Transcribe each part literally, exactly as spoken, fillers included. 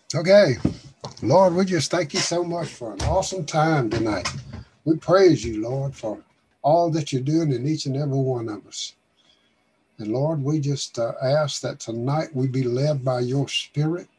Okay, Lord, we just thank you so much for an awesome time tonight. We praise you, Lord, for all that you're doing in each and every one of us. And Lord, we just uh, ask that tonight we be led by your Spirit.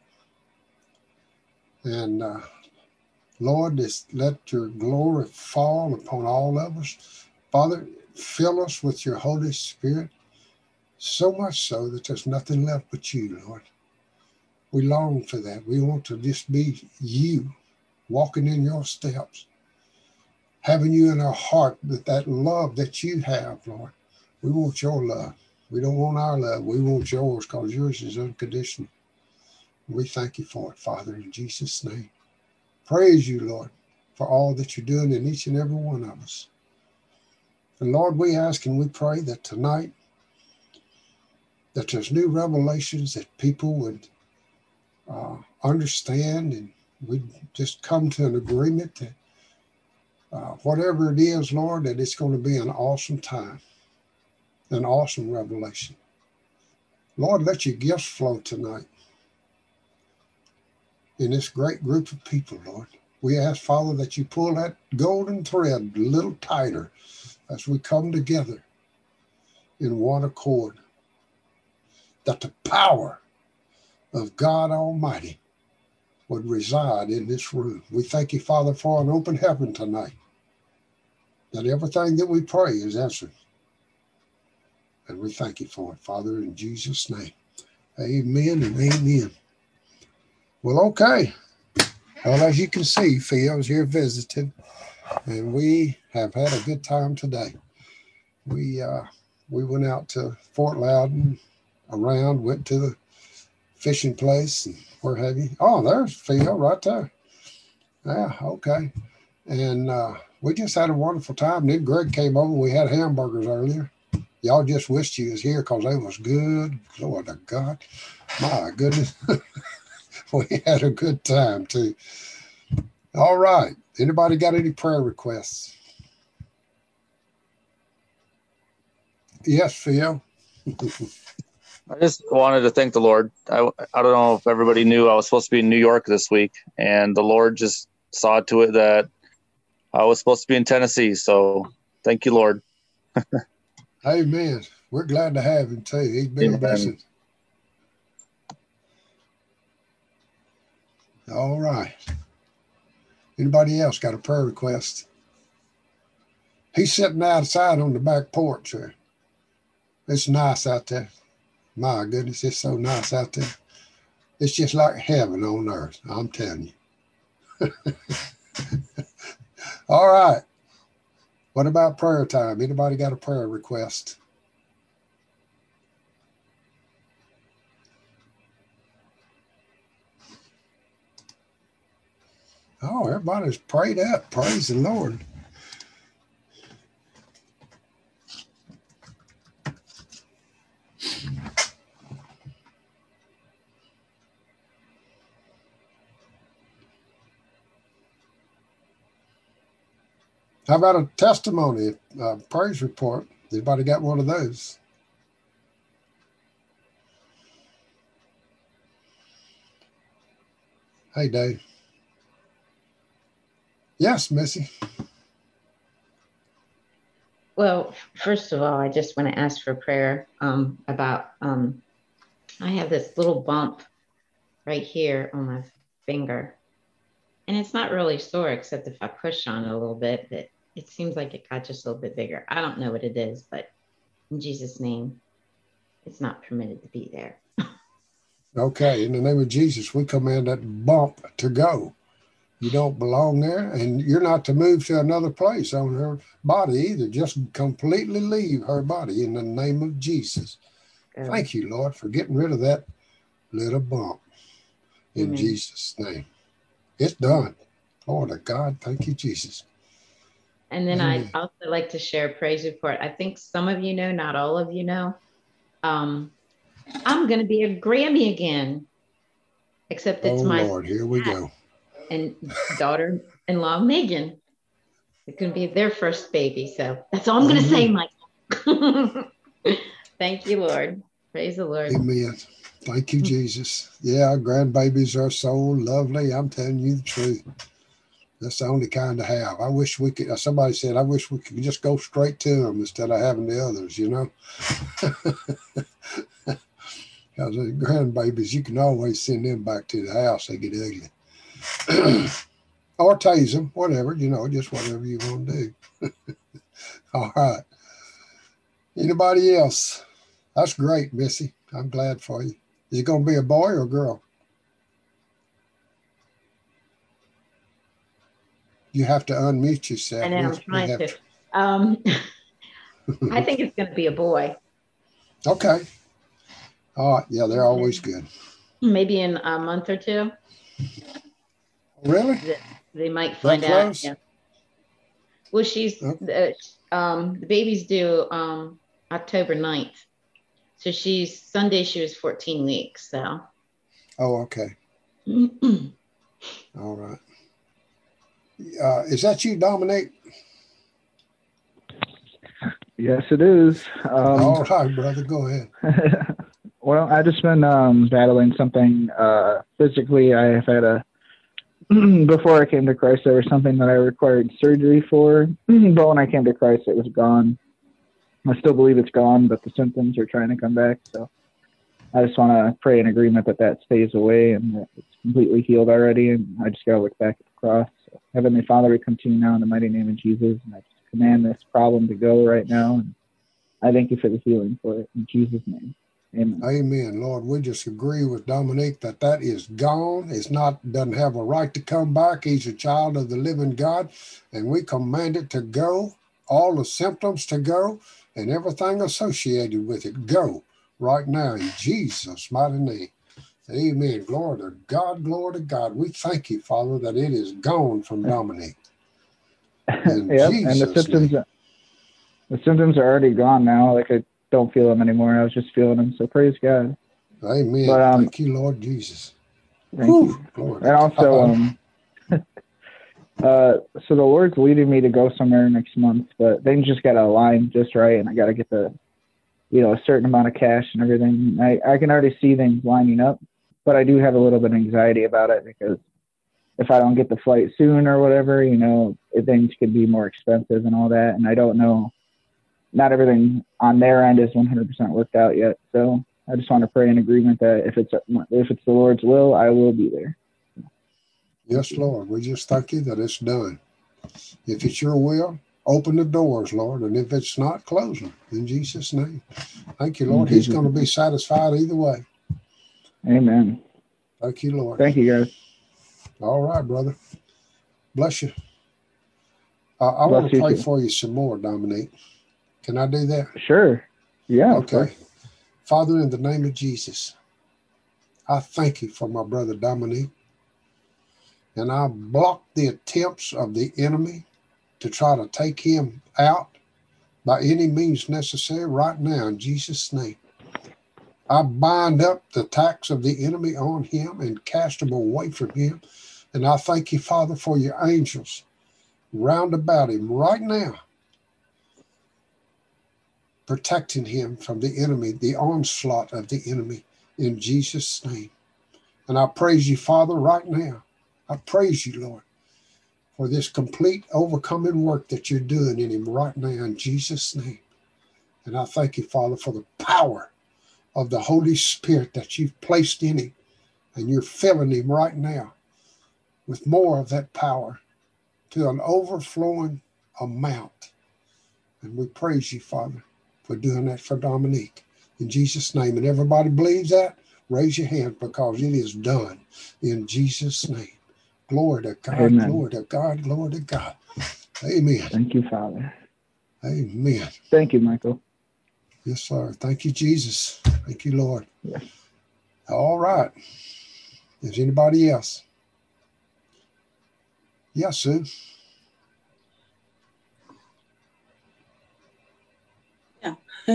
And uh, Lord, just let your glory fall upon all of us. Father, fill us with your Holy Spirit, so much so that there's nothing left but you, Lord. We long for that. We want to just be you, walking in your steps, having you in our heart, with that love that you have, Lord. We want your love. We don't want our love. We want yours, because yours is unconditional. We thank you for it, Father, in Jesus' name. Praise you, Lord, for all that you're doing in each and every one of us. And Lord, we ask and we pray that tonight that there's new revelations that people would uh, understand, and we'd just come to an agreement that uh, whatever it is, Lord, that it's going to be an awesome time, an awesome revelation. Lord, let your gifts flow tonight in this great group of people, Lord. We ask, Father, that you pull that golden thread a little tighter as we come together in one accord, that the power of God Almighty would reside in this room. We thank you, Father, for an open heaven tonight, that everything that we pray is answered. And we thank you for it, Father, in Jesus' name. Amen and amen. Well, okay. Well, as you can see, Phil's here visiting, and we have had a good time today. We uh, we went out to Fort Loudon, around, went to the fishing place, and where have you? Oh, there's Phil right there. Yeah, okay. And uh, we just had a wonderful time. Then Greg came over. We had hamburgers earlier. Y'all just wished you was here because they was good. Lord of God. My goodness. We had a good time too. All right. Anybody got any prayer requests? Yes, Phil. I just wanted to thank the Lord. I, I don't know if everybody knew I was supposed to be in New York this week, and the Lord just saw to it that I was supposed to be in Tennessee. So thank you, Lord. Amen. We're glad to have him too. He's been a Amen. blessing. All right. Anybody else got a prayer request? He's sitting outside on the back porch there. It's nice out there. My goodness, it's so nice out there. It's just like heaven on earth, I'm telling you. All right. What about prayer time? Anybody got a prayer request? Oh, everybody's prayed up. Praise the Lord. How about a testimony, a praise report? Anybody got one of those? Hey, Dave. Yes, Missy. Well, first of all, I just want to ask for prayer um, about, um, I have this little bump right here on my finger. And it's not really sore, except if I push on it a little bit, but it seems like it got just a little bit bigger. I don't know what it is, but in Jesus' name, it's not permitted to be there. Okay, in the name of Jesus, we command that bump to go. You don't belong there, and you're not to move to another place on her body either. Just completely leave her body in the name of Jesus. Go. Thank you, Lord, for getting rid of that little bump in Amen. Jesus' name. It's done. Lord of God, thank you, Jesus. And then I'd also like to share a praise report. I think some of you know, not all of you know. Um, I'm going to be a Grammy again, except it's oh, my Lord, here we go. And daughter-in-law Megan. It's going to be their first baby. So that's all I'm going to say, Michael. Thank you, Lord. Praise the Lord. Amen. Thank you, Jesus. Yeah, grandbabies are so lovely. I'm telling you the truth. That's the only kind to have. I wish we could, somebody said, I wish we could just go straight to them instead of having the others, you know? Because the grandbabies, you can always send them back to the house. They get ugly. Or tase them, whatever, you know, just whatever you want to do. All right. Anybody else? That's great, Missy. I'm glad for you. Is it going to be a boy or a girl? You have to unmute yourself. I know, I'm We- we trying have to. Um, I think it's going to be a boy. Okay. All right. Yeah, they're always good. Maybe in a month or two. Really? They, they might find That out. close? Yeah. Well, she's Okay. uh, um, the baby's due um, October ninth. So she's Sunday. She was fourteen weeks. So. Oh, okay. All right. Uh, is that you, Dominic? Yes, it is. Um, All right, brother. Go ahead. Well, I've just been um, battling something uh, physically. I have had a, before I came to Christ, there was something that I required surgery for, but when I came to Christ, it was gone. I still believe it's gone, but the symptoms are trying to come back. So I just want to pray in agreement that that stays away and that it's completely healed already. And I just got to look back at the cross. So, Heavenly Father, we come to you now in the mighty name of Jesus. And I just command this problem to go right now. And I thank you for the healing for it. In Jesus' name. Amen. Amen. Lord, we just agree with Dominique that that is gone. It's not, doesn't have a right to come back. He's a child of the living God. And we command it to go, all the symptoms to go, and everything associated with it go right now in Jesus' mighty name. Amen. Glory to God. Glory to God. We thank you, Father, that it is gone from Dominique. In Yep, Jesus' and the symptoms, name. the symptoms are already gone now. Like I don't feel them anymore. I was just feeling them. So praise God. Amen. But, um, thank you, Lord Jesus. Thank Whew, you. Glory And also, God. um, uh, so the Lord's leading me to go somewhere next month, but things just got to align just right, and I got to get the, you know, a certain amount of cash and everything. I, I can already see things lining up, but I do have a little bit of anxiety about it because if I don't get the flight soon or whatever, you know, things could be more expensive and all that, and I don't know. Not everything on their end is one hundred percent worked out yet, so I just want to pray in agreement that if it's if it's the Lord's will, I will be there. Yes, Lord. We just thank you that it's done. If it's your will, open the doors, Lord. And if it's not, close them. In Jesus' name. Thank you, Lord. In He's Jesus' going to be name. satisfied either way. Amen. Thank you, Lord. Thank you, guys. All right, brother. Bless you. Uh, I Bless want to you pray too. for you some more, Dominique. Can I do that? Sure. Yeah. Of Okay. course. Father, in the name of Jesus, I thank you for my brother Dominique. And I block the attempts of the enemy to try to take him out by any means necessary right now in Jesus' name. I bind up the attacks of the enemy on him and cast them away from him. And I thank you, Father, for your angels round about him right now, protecting him from the enemy, the onslaught of the enemy in Jesus' name. And I praise you, Father, right now. I praise you, Lord, for this complete overcoming work that you're doing in him right now in Jesus' name. And I thank you, Father, for the power of the Holy Spirit that you've placed in him. And you're filling him right now with more of that power to an overflowing amount. And we praise you, Father, for doing that for Dominique. In Jesus' name. And everybody believes that? Raise your hand because it is done in Jesus' name. Glory to God, Amen. glory to God, glory to God. Amen. Thank you, Father. Amen. Thank you, Michael. Yes, sir. Thank you, Jesus. Thank you, Lord. Yes. All right. Is anybody else? Yes, Sue. Yeah.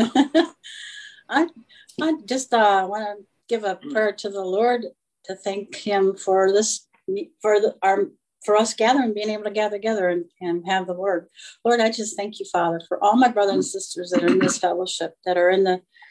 I I just uh, want to give a prayer to the Lord to thank him for this, for the, our for us gathering, being able to gather together and, and have the word. Lord, I just thank you, Father, for all my brothers and sisters that are in this fellowship, that are in the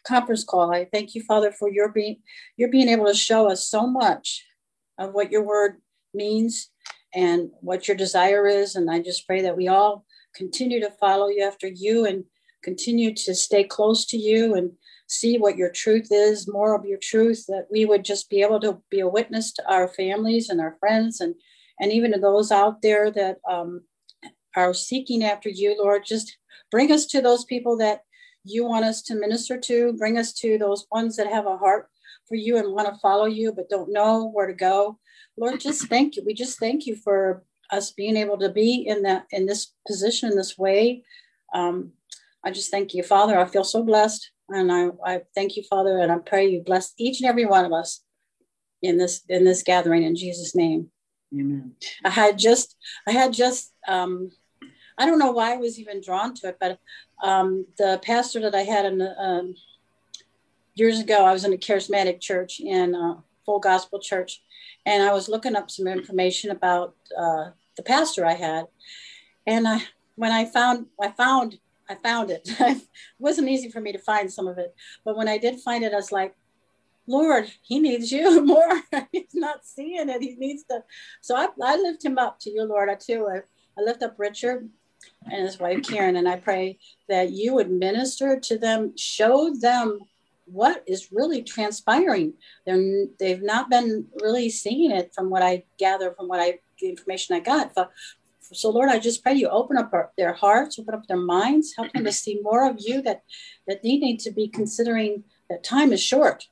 conference call. I thank you, Father, for your being, your being able to show us so much of what your word means and what your desire is. And I just pray that we all continue to follow you after you and continue to stay close to you and see what your truth is, more of your truth, that we would just be able to be a witness to our families and our friends and, and even to those out there that um, are seeking after you, Lord. Just bring us to those people that you want us to minister to. Bring us to those ones that have a heart for you and want to follow you, but don't know where to go. Lord, just thank you. We just thank you for us being able to be in that, in this position, in this way. Um, I just thank you, Father. I feel so blessed. And I, I thank you, Father, and I pray you bless each and every one of us in this, in this gathering in Jesus' name. Amen. I had just, I had just, um, I don't know why I was even drawn to it, but um, the pastor that I had in the, um, years ago, I was in a charismatic church, in a full gospel church, and I was looking up some information about uh, the pastor I had. And I, when I found, I found, I found it. It wasn't easy for me to find some of it, but when I did find it, I was like, Lord, he needs you more. He's not seeing it. He needs to. So I, I lift him up to you, Lord. I too. I, I lift up Richard and his wife, Karen, and I pray that you would minister to them, show them what is really transpiring. They're, they've not been really seeing it from what I gather, from what I, the information I got. So, so Lord, I just pray you open up our, their hearts, open up their minds, help them to see more of you, that, that they need to be considering that time is short.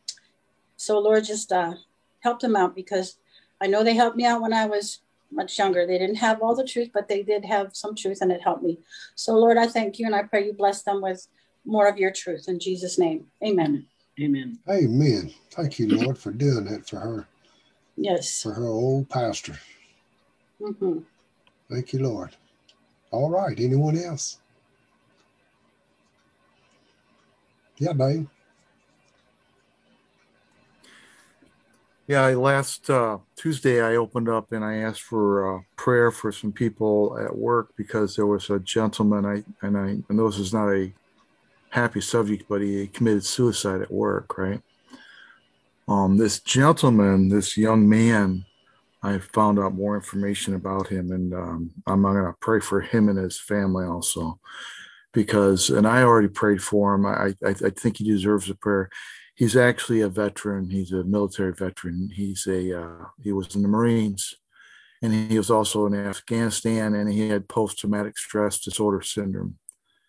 So Lord, just uh, help them out, because I know they helped me out when I was much younger. They didn't have all the truth, but they did have some truth, and it helped me. So Lord, I thank you, and I pray you bless them with more of your truth in Jesus' name. Amen. Amen. Amen. Thank you, Lord, for doing that for her. Yes. For her old pastor. Mm-hmm. Thank you, Lord. All right. Anyone else? Yeah, Dave. Yeah, last uh, Tuesday I opened up and I asked for uh, prayer for some people at work, because there was a gentleman, I and I, I know this is not a happy subject, but he committed suicide at work, right? Um, this gentleman, this young man, I found out more information about him, and um, I'm going to pray for him and his family also, because, and I already prayed for him. I, I, I think he deserves a prayer. He's actually a veteran. He's a military veteran. He's a, uh, he was in the Marines, and he was also in Afghanistan, and he had post-traumatic stress disorder syndrome.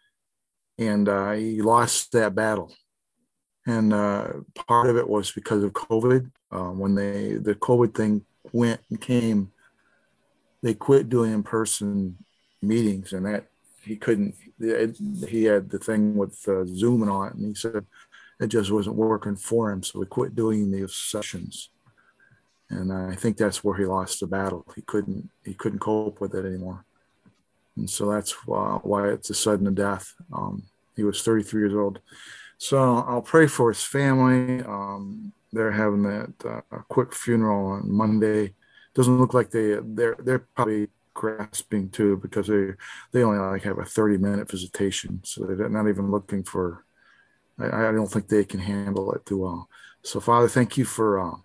And uh, he lost that battle. And uh, part of it was because of COVID. Uh, when they, the COVID thing went and came, they quit doing in-person meetings, and that he couldn't, it, he had the thing with uh, Zoom and all that, and he said it just wasn't working for him. So we quit doing these sessions. And I think that's where he lost the battle. He couldn't, he couldn't cope with it anymore. And so that's uh, why it's a sudden death. Um, he was thirty-three years old. So I'll pray for his family. Um, they're having that uh, a quick funeral on Monday. Doesn't look like they they're they're probably grasping too, because they they only like have a thirty minute visitation, so they're not even looking for. I, I don't think they can handle it too well. So Father, thank you for uh,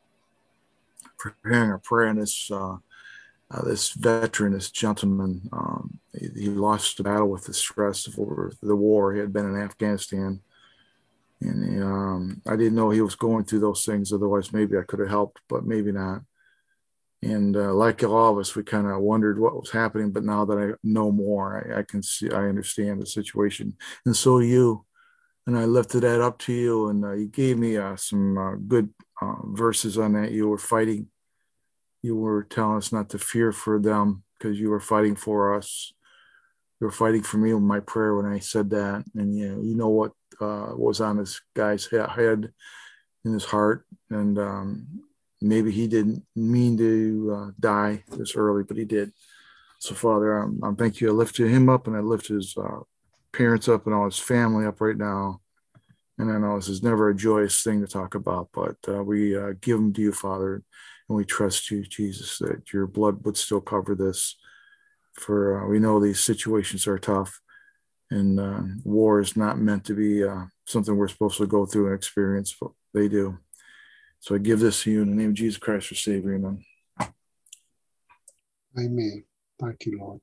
for hearing our prayer. And this uh, uh, this veteran, this gentleman, um, he, he lost the battle with the stress of over the war. He had been in Afghanistan. And he, um, I didn't know he was going through those things. Otherwise, maybe I could have helped, but maybe not. And uh, like all of us, we kind of wondered what was happening. But now that I know more, I, I can see, I understand the situation. And so do you. And I lifted that up to you. And uh, you gave me uh, some uh, good uh, verses on that. You were fighting. You were telling us not to fear for them, because you were fighting for us. You were fighting for me with my prayer when I said that. And you know, you know what uh, was on this guy's head, in his heart. And um, maybe he didn't mean to uh, die this early, but he did. So Father, I'm, I'm thank you. I lift him up, and I lift his uh, parents up and all his family up right now. And I know this is never a joyous thing to talk about, but uh, we uh, give them to you, Father. And we trust you, Jesus, that your blood would still cover this. For uh, we know these situations are tough, And uh, war is not meant to be uh, something we're supposed to go through and experience, but they do. So I give this to you in the name of Jesus Christ, our Savior. Amen. Amen. Thank you, Lord.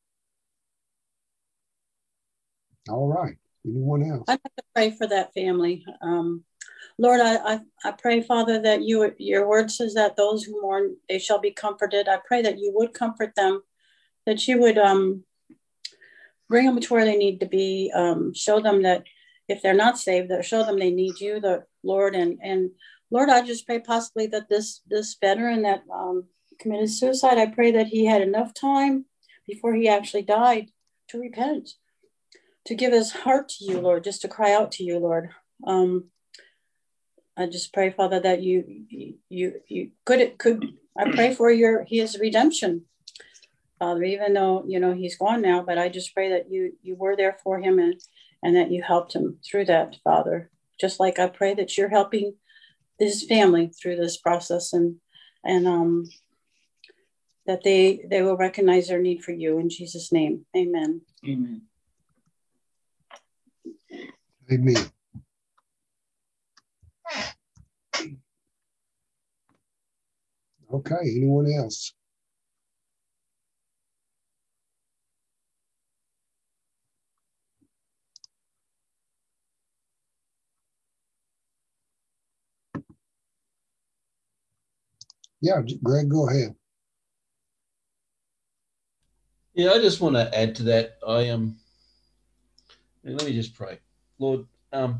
All right. Anyone else? I'd like to pray for that family. Um, Lord, I, I, I pray, Father, that you, your word says that those who mourn, they shall be comforted. I pray that you would comfort them, that you would um, bring them to where they need to be, um, show them that if they're not saved, that show them they need you, the Lord. And, and Lord, I just pray possibly that this, this veteran that um, committed suicide, I pray that he had enough time before he actually died to repent, to give his heart to you, Lord, just to cry out to you, Lord. Um, I just pray, Father, that you, you, you could, it could, I pray for your, his redemption, Father, even though, you know, he's gone now, but I just pray that you, you were there for him and, and that you helped him through that, Father. Just like I pray that you're helping this family through this process, and, and, um, that they, they will recognize their need for you in Jesus' name. Amen. Amen. Amen. Okay, anyone else? Yeah, Greg, go ahead. Yeah, I just want to add to that. I am. Um, let me just pray, Lord. Um,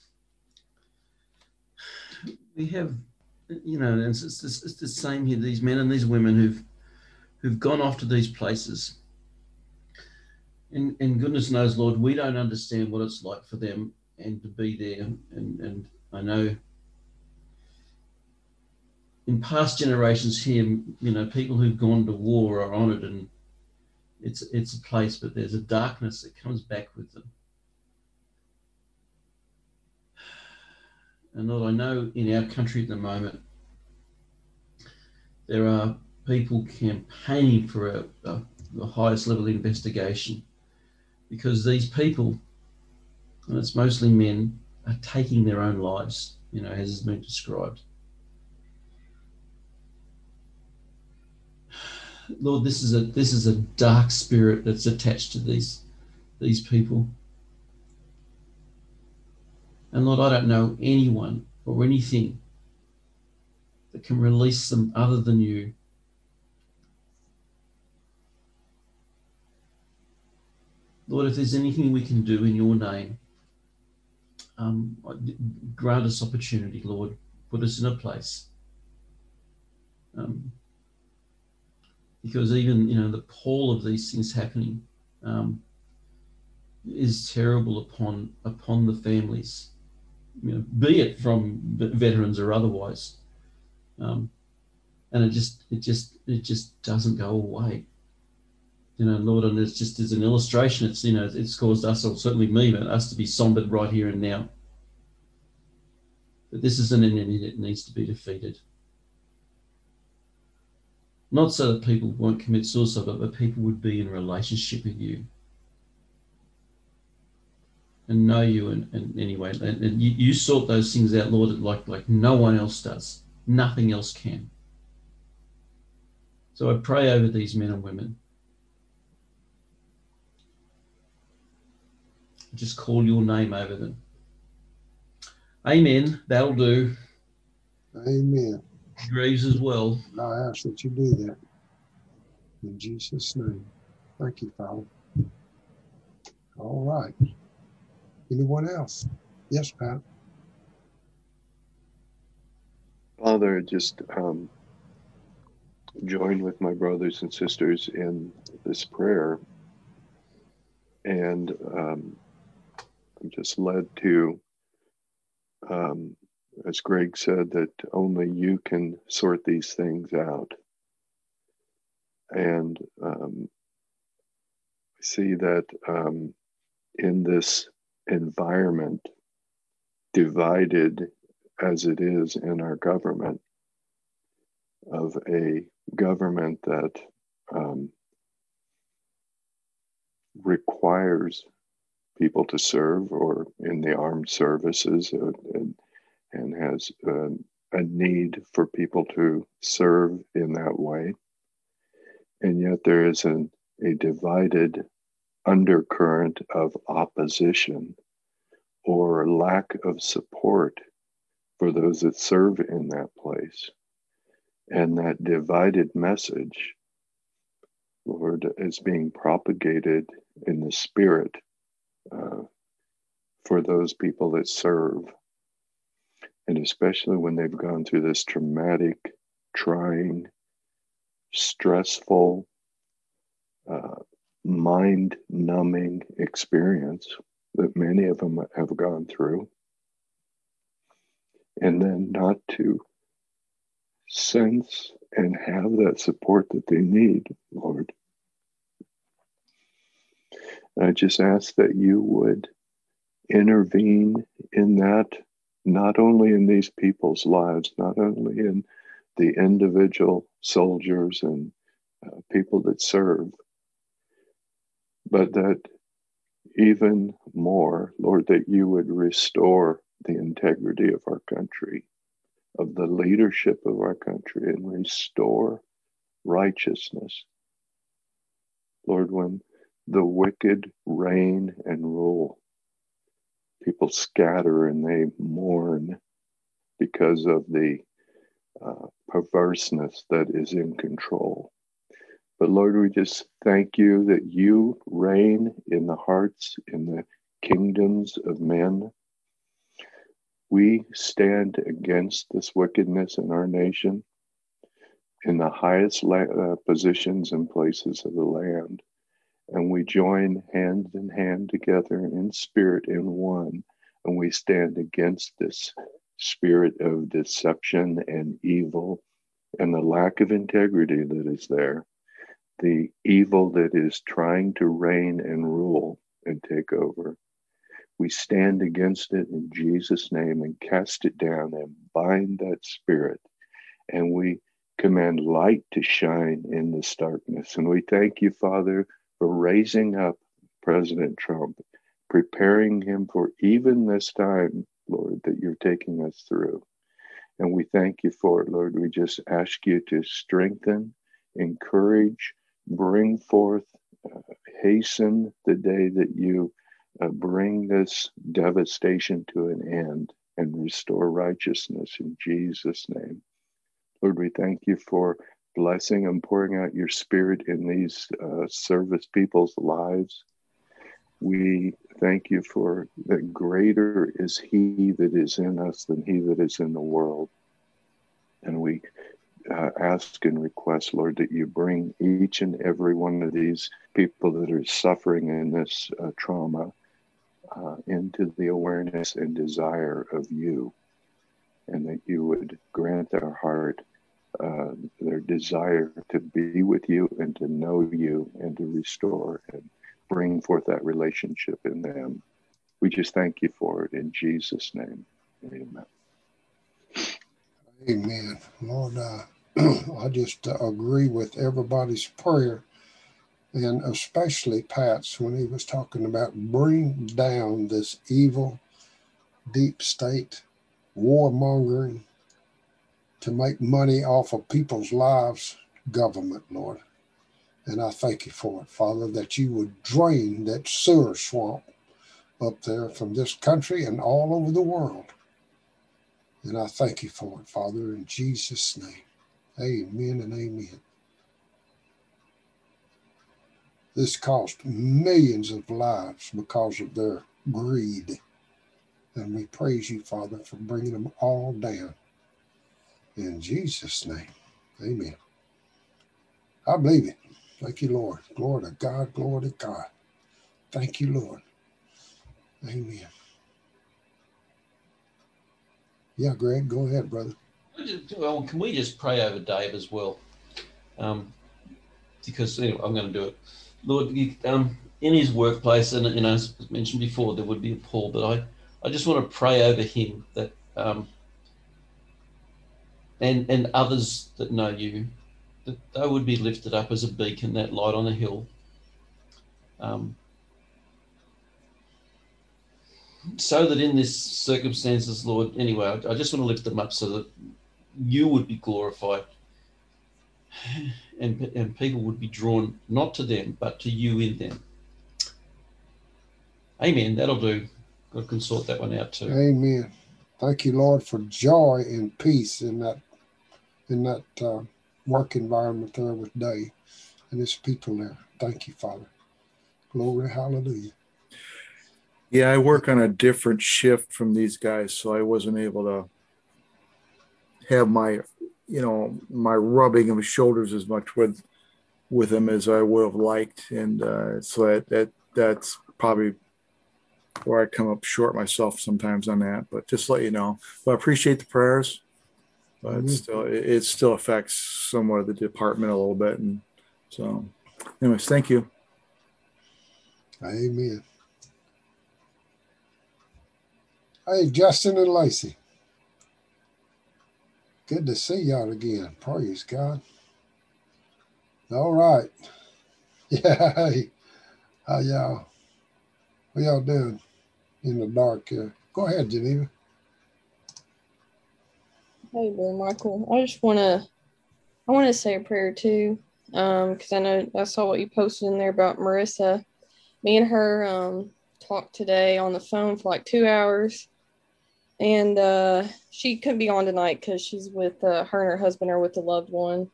we have, you know, it's, it's, it's the same here. These men and these women who've who've gone off to these places, and and goodness knows, Lord, we don't understand what it's like for them and to be there. And and I know in past generations here, you know, people who've gone to war are honoured, and it's it's a place, but there's a darkness that comes back with them. And Lord, I know in our country at the moment, there are people campaigning for a, a, the highest level of investigation, because these people, and it's mostly men, are taking their own lives, you know, as has been described. Lord, this is a this is a dark spirit that's attached to these these people. And Lord, I don't know anyone or anything that can release them other than you. Lord, if there's anything we can do in your name, um, grant us opportunity, Lord. Put us in a place. Um, because even, you know, the pall of these things happening um, is terrible upon upon the families, you know, be it from veterans or otherwise. Um, and it just it just it just doesn't go away. You know, Lord, and it's just as an illustration, it's, you know, it's caused us, or certainly me, but us to be sombered right here and now. But this is an enemy that needs to be defeated. Not so that people won't commit suicide, but that people would be in relationship with you and know you. And, and anyway, and, and you, you sort those things out, Lord, like, like no one else does. Nothing else can. So I pray over these men and women. I just call your name over them. Amen. That'll do. Amen. Greaves as well. I ask that you do that. In Jesus' name. Thank you, Father. All right. Anyone else? Yes, Pat. Father, just um, join with my brothers and sisters in this prayer. And um, I'm just led to, um, as Greg said, that only you can sort these things out. And um, I see that um, in this environment, divided as it is in our government, of a government that um, requires people to serve or in the armed services uh, and, and has uh, a need for people to serve in that way. And yet there is an, a divided undercurrent of opposition or lack of support for those that serve in that place. And that divided message, Lord, is being propagated in the spirit uh, for those people that serve. And especially when they've gone through this traumatic, trying, stressful, uh, mind-numbing experience that many of them have gone through. And then not to sense and have that support that they need, Lord. I just ask that you would intervene in that, not only in these people's lives, not only in the individual soldiers and uh, people that serve, but that even more, Lord, that you would restore the integrity of our country, of the leadership of our country, and restore righteousness. Lord, when the wicked reign and rule, people scatter and they mourn because of the uh, perverseness that is in control. But Lord, we just thank you that you reign in the hearts, in the kingdoms of men. We stand against this wickedness in our nation, in the highest la- uh, positions and places of the land. And we join hand in hand together in spirit in one. And we stand against this spirit of deception and evil and the lack of integrity that is there. The evil that is trying to reign and rule and take over. We stand against it in Jesus' name and cast it down and bind that spirit. And we command light to shine in this darkness. And we thank you, Father, for raising up President Trump, preparing him for even this time, Lord, that you're taking us through. And we thank you for it, Lord. We just ask you to strengthen, encourage, bring forth, uh, hasten the day that you uh, bring this devastation to an end and restore righteousness in Jesus' name. Lord, we thank you for blessing and pouring out your spirit in these uh, service people's lives. We thank you for that greater is he that is in us than he that is in the world. And we uh, ask and request, Lord, that you bring each and every one of these people that are suffering in this uh, trauma uh, into the awareness and desire of you, and that you would grant their heart uh, their desire to be with you and to know you and to restore and bring forth that relationship in them. We just thank you for it in Jesus' name. Amen. Amen. Lord, uh, I just uh, agree with everybody's prayer, and especially Pat's when he was talking about bring down this evil, deep state, warmongering, to make money off of people's lives, government, Lord. And I thank you for it, Father, that you would drain that sewer swamp up there from this country and all over the world. And I thank you for it, Father, in Jesus' name. Amen and amen. This cost millions of lives because of their greed. And we praise you, Father, for bringing them all down. In Jesus' name, amen. I believe it. Thank you, Lord. Glory to God, glory to God. Thank you, Lord. Amen. Yeah, Greg, go ahead, brother. Well, can we just pray over Dave as well? Um, because anyway, I'm going to do it. Lord, you, um, in his workplace, and you know, as mentioned before, there would be a Paul, but I, I just want to pray over him that, um, and and others that know you, that they would be lifted up as a beacon, that light on a hill. Um, so that in this circumstances, Lord, anyway, I, I just want to lift them up so that you would be glorified and, and people would be drawn not to them, but to you in them. Amen. That'll do. God can sort that one out too. Amen. Thank you, Lord, for joy and peace in that in that uh, work environment there with Dave and his people there. Thank you, Father. Glory, hallelujah. Yeah, I work on a different shift from these guys, so I wasn't able to have my, you know, my rubbing of shoulders as much with with them as I would have liked, and uh, so that, that that's probably where I come up short myself sometimes on that. But just to let you know, but I appreciate the prayers, but mm-hmm. it's still it, it still affects somewhat of the department a little bit, and so, anyways, thank you. Amen. Hey, Justin and Lacey. Good to see y'all again. Praise God. All right. Yeah. Hey, how y'all? What y'all doing in the dark here? Go ahead, Geneva. Hey, Brother Michael. I just want to, I want to say a prayer too, um, because I know I saw what you posted in there about Marissa. Me and her um talked today on the phone for like two hours. And uh, she couldn't be on tonight because she's with uh, her and her husband are with a loved one.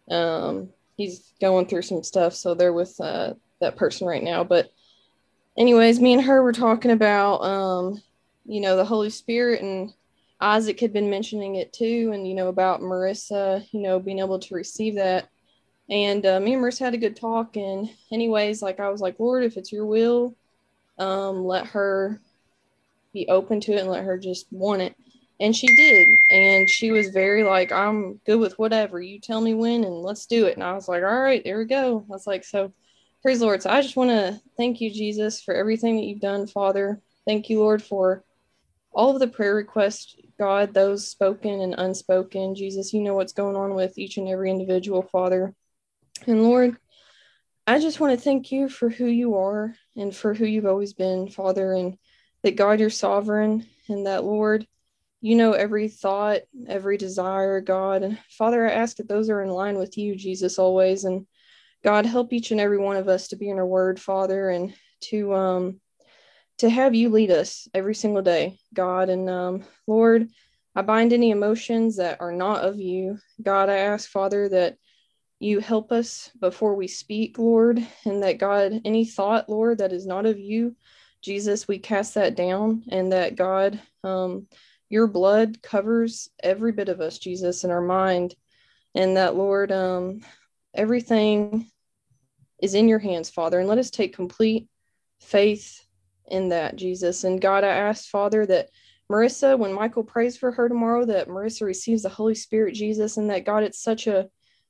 Um, he's going through some stuff, so they're with uh, that person right now. But anyways, me and her were talking about, um, you know, the Holy Spirit, and Isaac had been mentioning it too, and, you know, about Marissa, you know, being able to receive that. And uh, me and Marissa had a good talk. And anyways, like I was like, Lord, if it's your will, um, let her be open to it and let her just want it. And she did. And she was very like, I'm good with whatever. You tell me when and let's do it. And I was like, all right, there we go. I was like, so praise the Lord. So I just want to thank you, Jesus, for everything that you've done, Father. Thank you, Lord, for all of the prayer requests, God, those spoken and unspoken. Jesus, you know what's going on with each and every individual, Father. And Lord, I just want to thank you for who you are and for who you've always been, Father, and that God, you're sovereign, and that, Lord, you know every thought, every desire, God. And Father, I ask that those are in line with you, Jesus, always. And God, help each and every one of us to be in our word, Father, and to um to have you lead us every single day, God. And um, Lord, I bind any emotions that are not of you. God, I ask, Father, that you help us before we speak, Lord, and that, God, any thought, Lord, that is not of you, Jesus, we cast that down, and that, God, um, your blood covers every bit of us, Jesus, in our mind, and that, Lord, um, everything is in your hands, Father, and let us take complete faith in that, Jesus. And God, I ask, Father, that Marissa, when Michael prays for her tomorrow, that Marissa receives the Holy Spirit, Jesus, and that, God, it's such a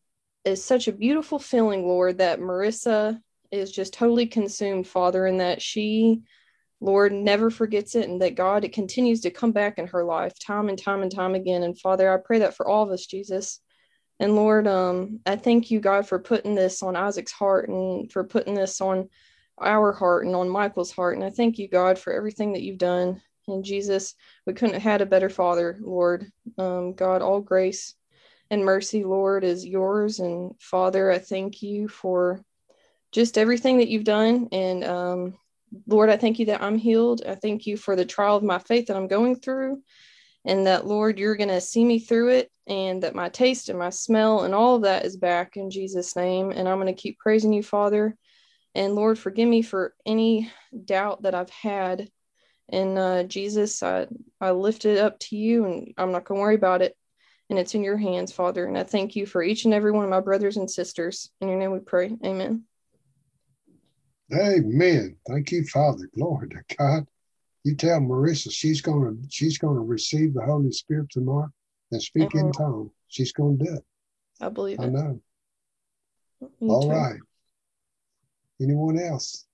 is such a beautiful feeling, Lord, that Marissa is just totally consumed, Father, and that she, Lord, never forgets it, and that, God, it continues to come back in her life time and time and time again. And Father, I pray that for all of us, Jesus. And Lord, um, I thank you, God, for putting this on Isaac's heart and for putting this on our heart and on Michael's heart. And I thank you, God, for everything that you've done. And Jesus, we couldn't have had a better Father, Lord. Um, God, all grace and mercy, Lord, is yours. And Father, I thank you for just everything that you've done. And um, Lord, I thank you that I'm healed. I thank you for the trial of my faith that I'm going through. And that, Lord, you're going to see me through it, and that my taste and my smell and all of that is back in Jesus' name. And I'm going to keep praising you, Father. And Lord, forgive me for any doubt that I've had. And uh, Jesus, I, I lift it up to you, and I'm not going to worry about it. And it's in your hands, Father. And I thank you for each and every one of my brothers and sisters. In your name we pray. Amen. Amen. Thank you, Father. Glory to God. You tell Marissa she's gonna she's gonna receive the Holy Spirit tomorrow and speak in tongues. She's gonna do it. I believe it. I know. Me All too. right. Anyone else?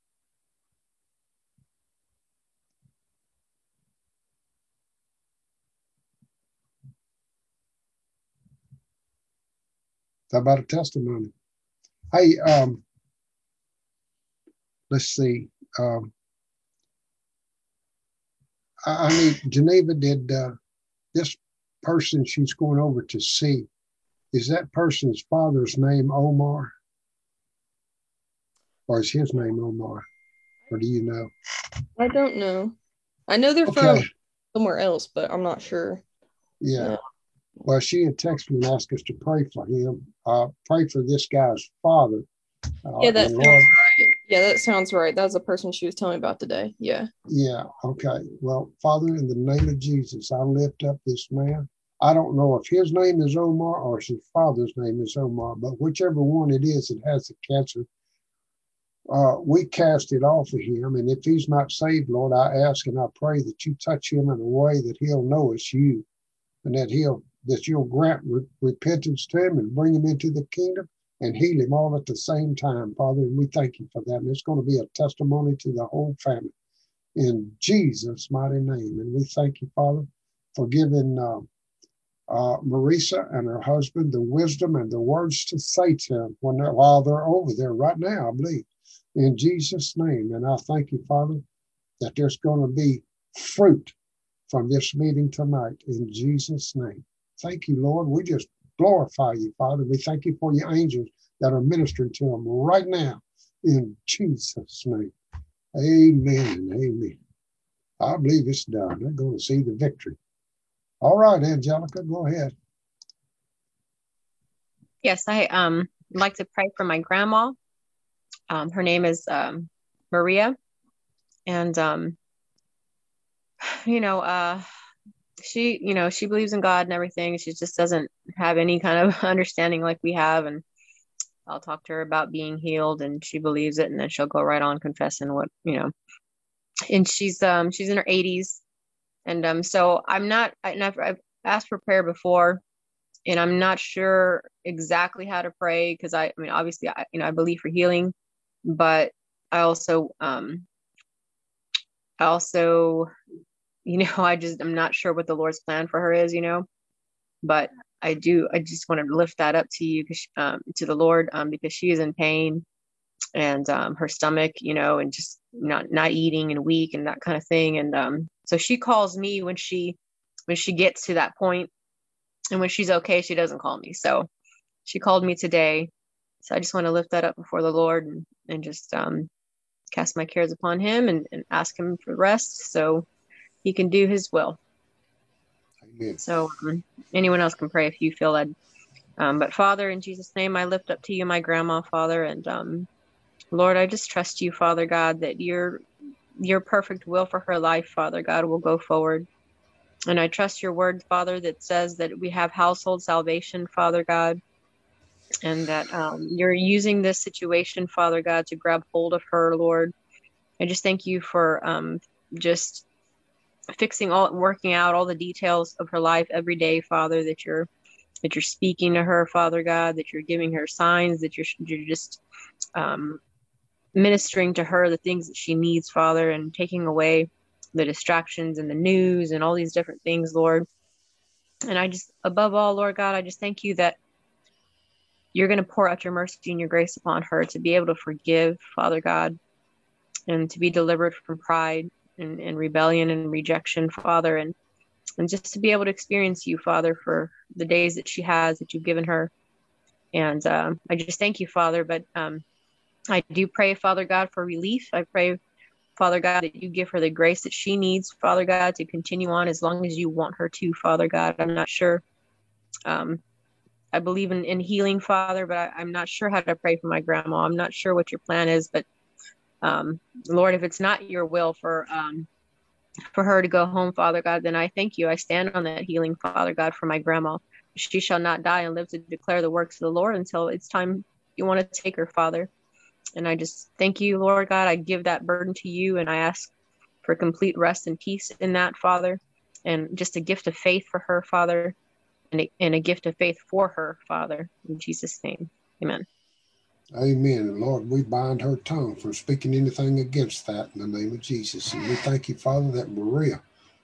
How about a testimony? Hey, um, let's see. Um, I, I mean, Geneva, did uh, this person she's going over to see, is that person's father's name Omar? Or is his name Omar? Or do you know? I don't know. I know they're Okay. from somewhere else, but I'm not sure. Yeah. Yeah. Well, she had texted me and asked us to pray for him. Uh, pray for this guy's father. Uh, Yeah, that and sounds Lord, right. Yeah, that sounds right. That was the person she was telling me about today. Yeah. yeah, okay. Well, Father, in the name of Jesus, I lift up this man. I don't know if his name is Omar or if his father's name is Omar, but whichever one it is that has the cancer, uh, we cast it off of him. And if he's not saved, Lord, I ask and I pray that you touch him in a way that he'll know it's you, and that he'll that you'll grant re- repentance to him and bring him into the kingdom and heal him all at the same time, Father. And we thank you for that. And it's going to be a testimony to the whole family in Jesus' mighty name. And we thank you, Father, for giving uh, uh, Marisa and her husband the wisdom and the words to say to him when they're, while they're over there right now, I believe, in Jesus' name. And I thank you, Father, that there's going to be fruit from this meeting tonight in Jesus' name. Thank you, Lord. We just glorify you, Father. We thank you for your angels that are ministering to them right now in Jesus' name. Amen and amen. I believe it's done. They're going to see the victory. All right, Angelica, go ahead. Yes, I um like to pray for my grandma. Um, her name is um, Maria, and um, you know, uh, she, you know, she believes in God and everything. She just doesn't have any kind of understanding like we have. And I'll talk to her about being healed, and she believes it, and then she'll go right on confessing what, you know. And she's um she's in her eighties, and um so I'm not. I, and I've, I've asked for prayer before, and I'm not sure exactly how to pray because I, I mean, obviously, I, you know, I believe for healing, but I also um I also, you know, I just, I'm not sure what the Lord's plan for her is, you know, but I do, I just want to lift that up to you, um, to the Lord, um, because she is in pain, and um, her stomach, you know, and just not, not eating and weak and that kind of thing. And um, so she calls me when she, when she gets to that point, and when she's okay, she doesn't call me. So she called me today. So I just want to lift that up before the Lord, and, and just um, cast my cares upon him, and, and ask him for rest so he can do his will. Amen. So um, anyone else can pray if you feel led. Um, but Father, in Jesus' name, I lift up to you my grandma, Father, and um, Lord, I just trust you, Father God, that your your perfect will for her life, Father God, will go forward. And I trust your word, Father, that says that we have household salvation, Father God, and that um, you're using this situation, Father God, to grab hold of her, Lord. I just thank you for um, just fixing all, working out all the details of her life every day, Father, that you're that you're speaking to her, Father God, that you're giving her signs, that you're, you're just um, ministering to her the things that she needs, Father, and taking away the distractions and the news and all these different things, Lord. And I just, above all, Lord God, I just thank you that you're going to pour out your mercy and your grace upon her to be able to forgive, Father God, and to be delivered from pride and, and rebellion and rejection, Father, and and just to be able to experience you, Father, for the days that she has, that you've given her. And um, I just thank you, Father. But um, I do pray, Father God, for relief. I pray, Father God, that you give her the grace that she needs, Father God, to continue on as long as you want her to, Father God. I'm not sure. Um, I believe in, in healing, Father, but I, I'm not sure how to pray for my grandma. I'm not sure what your plan is, but um, Lord, if it's not your will for um, for her to go home, Father God, then I thank you. I stand on that healing, Father God, for my grandma. She shall not die and live to declare the works of the Lord until it's time you want to take her, Father. And I just thank you, Lord God. I give that burden to you, and I ask for complete rest and peace in that, Father, and just a gift of faith for her, Father, and a, and a gift of faith for her, Father, in Jesus' name. Amen. Amen. And Lord, we bind her tongue from speaking anything against that in the name of Jesus. And we thank you, Father, that Maria,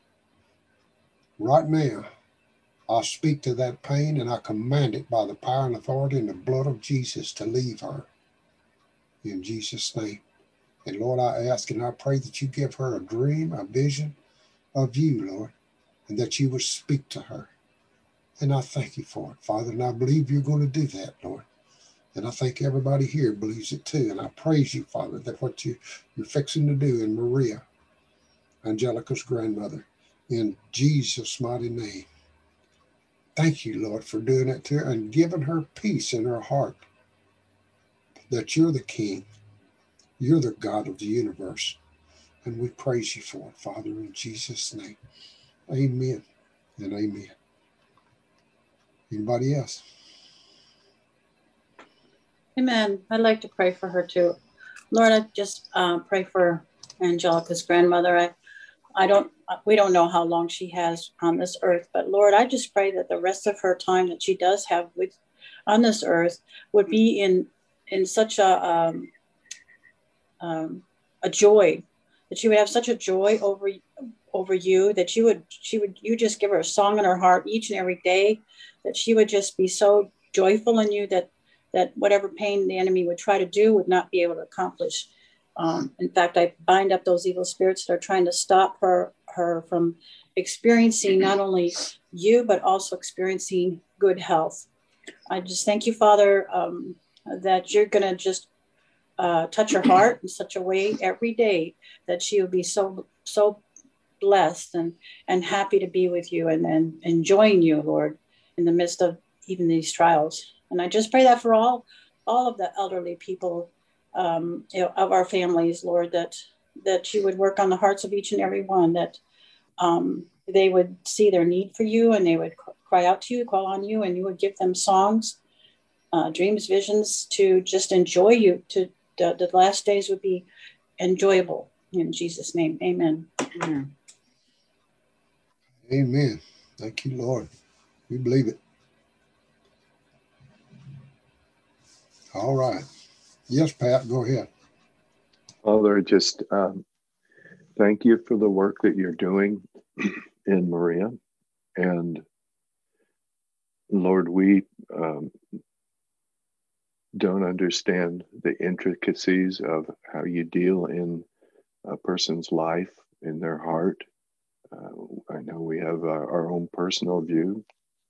right now, I speak to that pain and I command it by the power and authority and the blood of Jesus to leave her in Jesus' name. And Lord, I ask and I pray that you give her a dream, a vision, of you, Lord, and that you would speak to her. And I thank you for it, Father, and I believe you're going to do that, Lord. And I think everybody here believes it too. And I praise you, Father, that what you, you're fixing to do in Maria, Angelica's grandmother, in Jesus' mighty name. Thank you, Lord, for doing it to her and giving her peace in her heart, that you're the King. You're the God of the universe. And we praise you for it, Father, in Jesus' name. Amen and amen. Anybody else? Amen. I'd like to pray for her too. Lord, I just uh, pray for Angelica's grandmother. I, I don't, we don't know how long she has on this earth, but Lord, I just pray that the rest of her time that she does have with on this earth would be in in such a um, um, a joy, that she would have such a joy over over you, that you would she would you just give her a song in her heart each and every day, that she would just be so joyful in you that that whatever pain the enemy would try to do would not be able to accomplish. Um, in fact, I bind up those evil spirits that are trying to stop her her from experiencing not only you, but also experiencing good health. I just thank you, Father, um, that you're going to just uh, touch her heart in such a way every day that she will be so so blessed and, and happy to be with you and, and enjoying you, Lord, in the midst of even these trials. And I just pray that for all all of the elderly people um, you know, of our families, Lord, that that you would work on the hearts of each and every one, that um, they would see their need for you and they would cry out to you, call on you, and you would give them songs, uh, dreams, visions to just enjoy you. To the, the last days would be enjoyable. In Jesus' name, amen. Amen. Amen. Thank you, Lord. We believe it. All right. Yes, Pat, go ahead. Father, just um, thank you for the work that you're doing in Maria. And Lord, we um, don't understand the intricacies of how you deal in a person's life, in their heart. Uh, I know we have our, our own personal view.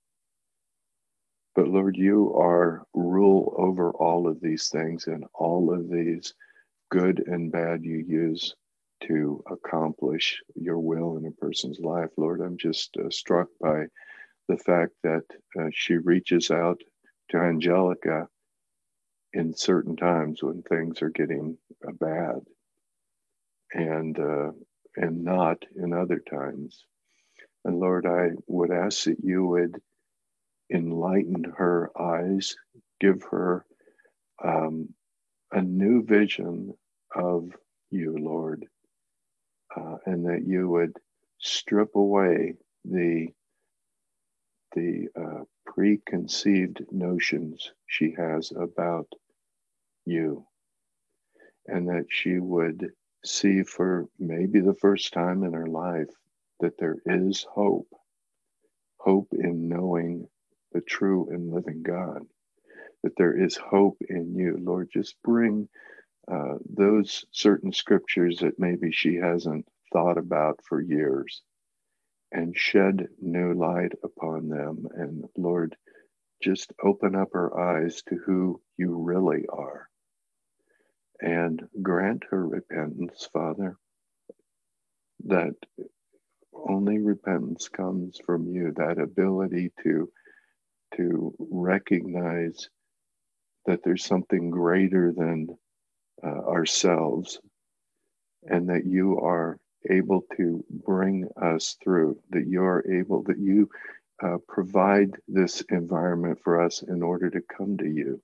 But Lord, you are rule over all of these things, and all of these good and bad you use to accomplish your will in a person's life. Lord, I'm just uh, struck by the fact that uh, she reaches out to Angelica in certain times when things are getting uh, bad, and uh, and not in other times. And Lord, I would ask that you would enlighten her eyes, give her um, a new vision of you, Lord, uh, and that you would strip away the the uh, preconceived notions she has about you, and that she would see for maybe the first time in her life that there is hope, hope in knowing the true and living God, that there is hope in you. Lord, just bring uh, those certain scriptures that maybe she hasn't thought about for years and shed new light upon them. And Lord, just open up her eyes to who you really are and grant her repentance, Father, that only repentance comes from you, that ability to to recognize that there's something greater than uh, ourselves, and that you are able to bring us through, that you are able, that you uh, provide this environment for us in order to come to you.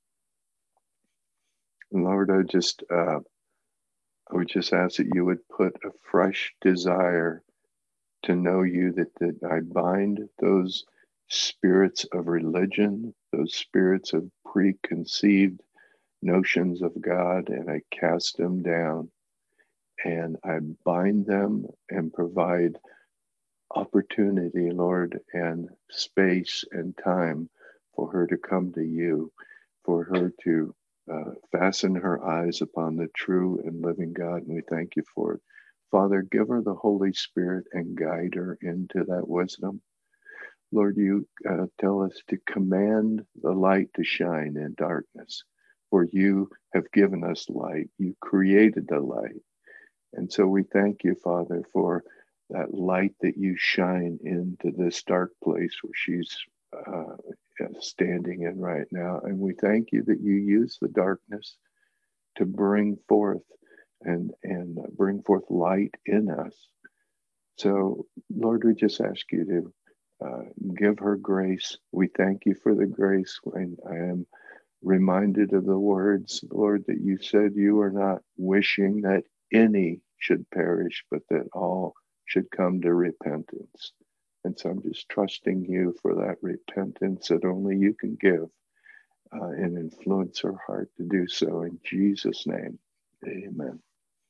And Lord, I just, uh, I would just ask that you would put a fresh desire to know you, that, that I bind those spirits of religion, those spirits of preconceived notions of God, and I cast them down, and I bind them and provide opportunity, Lord, and space and time for her to come to you, for her to uh, fasten her eyes upon the true and living God. And we thank you for it. Father, give her the Holy Spirit and guide her into that wisdom. Lord, you uh, tell us to command the light to shine in darkness, for you have given us light. You created the light. And so we thank you, Father, for that light that you shine into this dark place where she's uh, standing in right now. And we thank you that you use the darkness to bring forth and, and bring forth light in us. So, Lord, we just ask you to uh, give her grace. We thank you for the grace. And I am reminded of the words, Lord, that you said you are not wishing that any should perish, but that all should come to repentance. And so I'm just trusting you for that repentance that only you can give uh, and influence her heart to do so. In Jesus' name, amen.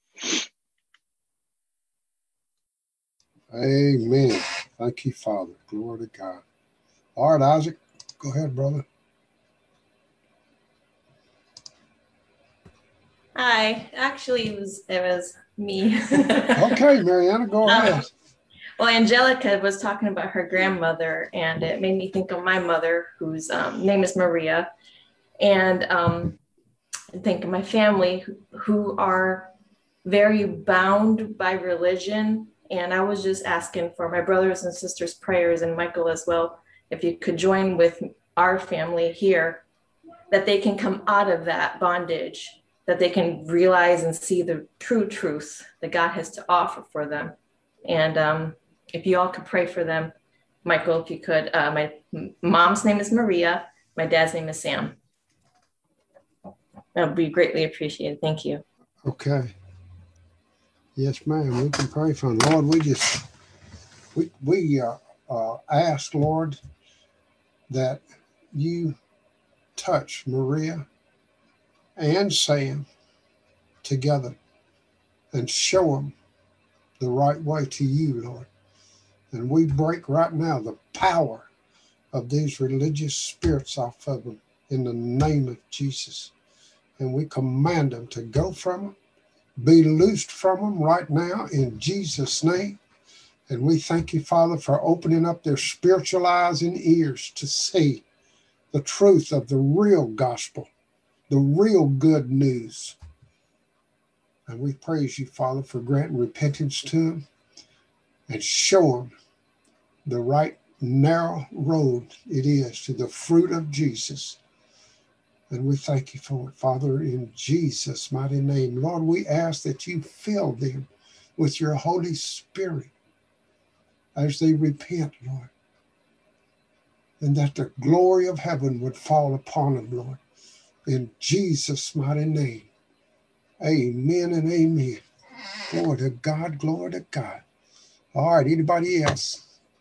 Amen. Thank you, Father. Glory to God. All right, Isaac, go ahead, brother. Hi. Actually, it was it was me. Okay, Mariana, go ahead. Um, well, Angelica was talking about her grandmother, and it made me think of my mother, whose um, name is Maria, and um, think of my family who, who are very bound by religion. And I was just asking for my brothers and sisters' prayers, and Michael as well, if you could join with our family here, that they can come out of that bondage, that they can realize and see the true truth that God has to offer for them. And um, if you all could pray for them, Michael, if you could. Uh, my mom's name is Maria. My dad's name is Sam. That would be greatly appreciated. Thank you. Okay. Yes, ma'am. We can pray for them. Lord, we just, we, we uh, uh, ask, Lord, that you touch Maria and Sam together and show them the right way to you, Lord. And we break right now the power of these religious spirits off of them in the name of Jesus. And we command them to go from them, be loosed from them right now in Jesus' name. And we thank you, Father, for opening up their spiritual eyes and ears to see the truth of the real gospel, the real good news. And we praise you, Father, for granting repentance to them and show them the right narrow road it is to the fruit of Jesus. And we thank you for it, Father, in Jesus' mighty name. Lord, we ask that you fill them with your Holy Spirit as they repent, Lord, and that the glory of heaven would fall upon them, Lord, in Jesus' mighty name. Amen and amen. Glory to God, glory to God. All right, anybody else?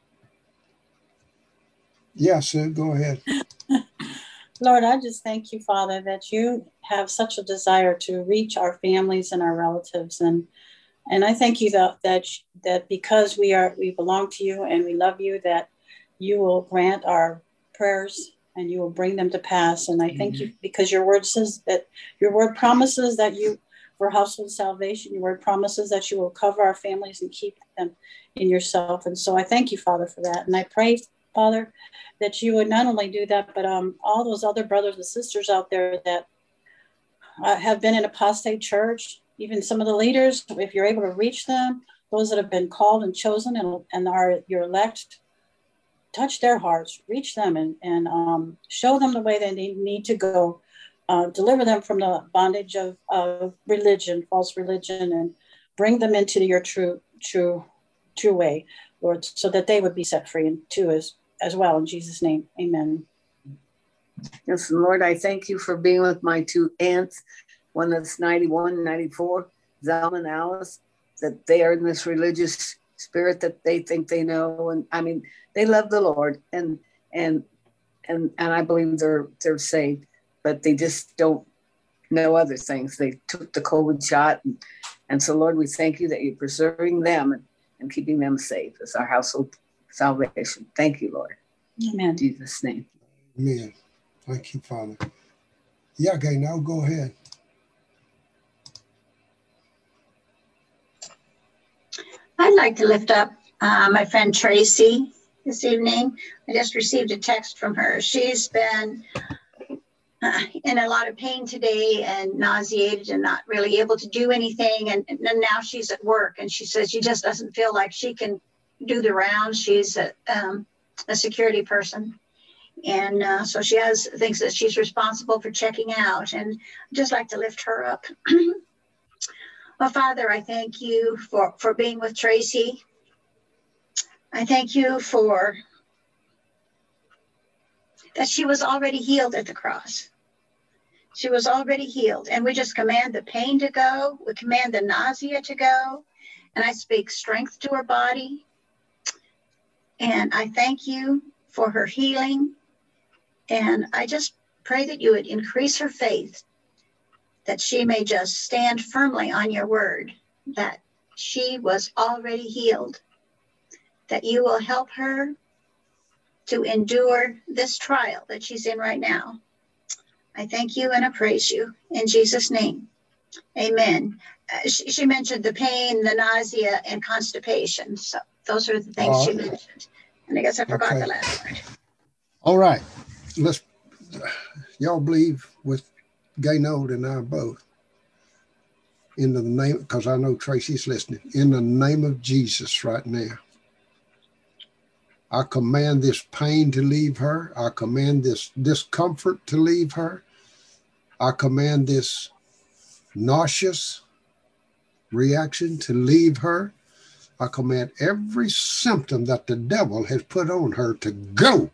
Yes, Sue, go ahead. Lord, I just thank you, Father, that you have such a desire to reach our families and our relatives. And and I thank you that that, that because we are we belong to you and we love you, that you will grant our prayers and you will bring them to pass. And I mm-hmm. thank you because your word says that your word promises that you, for household salvation, your word promises that you will cover our families and keep them in yourself. And so I thank you, Father, for that. And I pray, Father, that you would not only do that, but um, all those other brothers and sisters out there that uh, have been in apostate church, even some of the leaders, if you're able to reach them, those that have been called and chosen and, and are your elect, touch their hearts, reach them and, and um, show them the way they need, need to go. Uh, deliver them from the bondage of, of religion, false religion, and bring them into your true, true, true way, Lord, so that they would be set free and too as as well. In Jesus' name, amen. Yes, Lord, I thank you for being with my two aunts, one that's ninety-one, ninety-four, Zelma and Alice, that they are in this religious spirit that they think they know. And I mean, they love the Lord and and and and I believe they're they're saved, but they just don't know other things. They took the COVID shot. And, and so, Lord, we thank you that you're preserving them and, and keeping them safe as our household salvation. Thank you, Lord. Amen. In Jesus' name. Amen. Thank you, Father. Yeah, okay, now go ahead. like to lift up uh, my friend Tracy this evening. I just received a text from her. She's been uh, in a lot of pain today and nauseated and not really able to do anything. And, and now she's at work, and she says she just doesn't feel like she can do the rounds. She's a, um, a security person. And uh, so she has thinks that she's responsible for checking out. And I'd just like to lift her up. Well, Father, I thank you for, for being with Tracy. I thank you for that she was already healed at the cross. She was already healed. And we just command the pain to go. We command the nausea to go. And I speak strength to her body. And I thank you for her healing. And I just pray that you would increase her faith, that she may just stand firmly on your word, that she was already healed, that you will help her to endure this trial that she's in right now. I thank you and I praise you in Jesus' name. Amen. Uh, she, she mentioned the pain, the nausea, and constipation. So those are the things uh, she mentioned. And I guess I forgot okay. the last part. All right. Let's, y'all believe with Gaynode and I both, in the name, because I know Tracy's listening, in the name of Jesus right now, I command this pain to leave her. I command this discomfort to leave her. I command this nauseous reaction to leave her. I command every symptom that the devil has put on her to go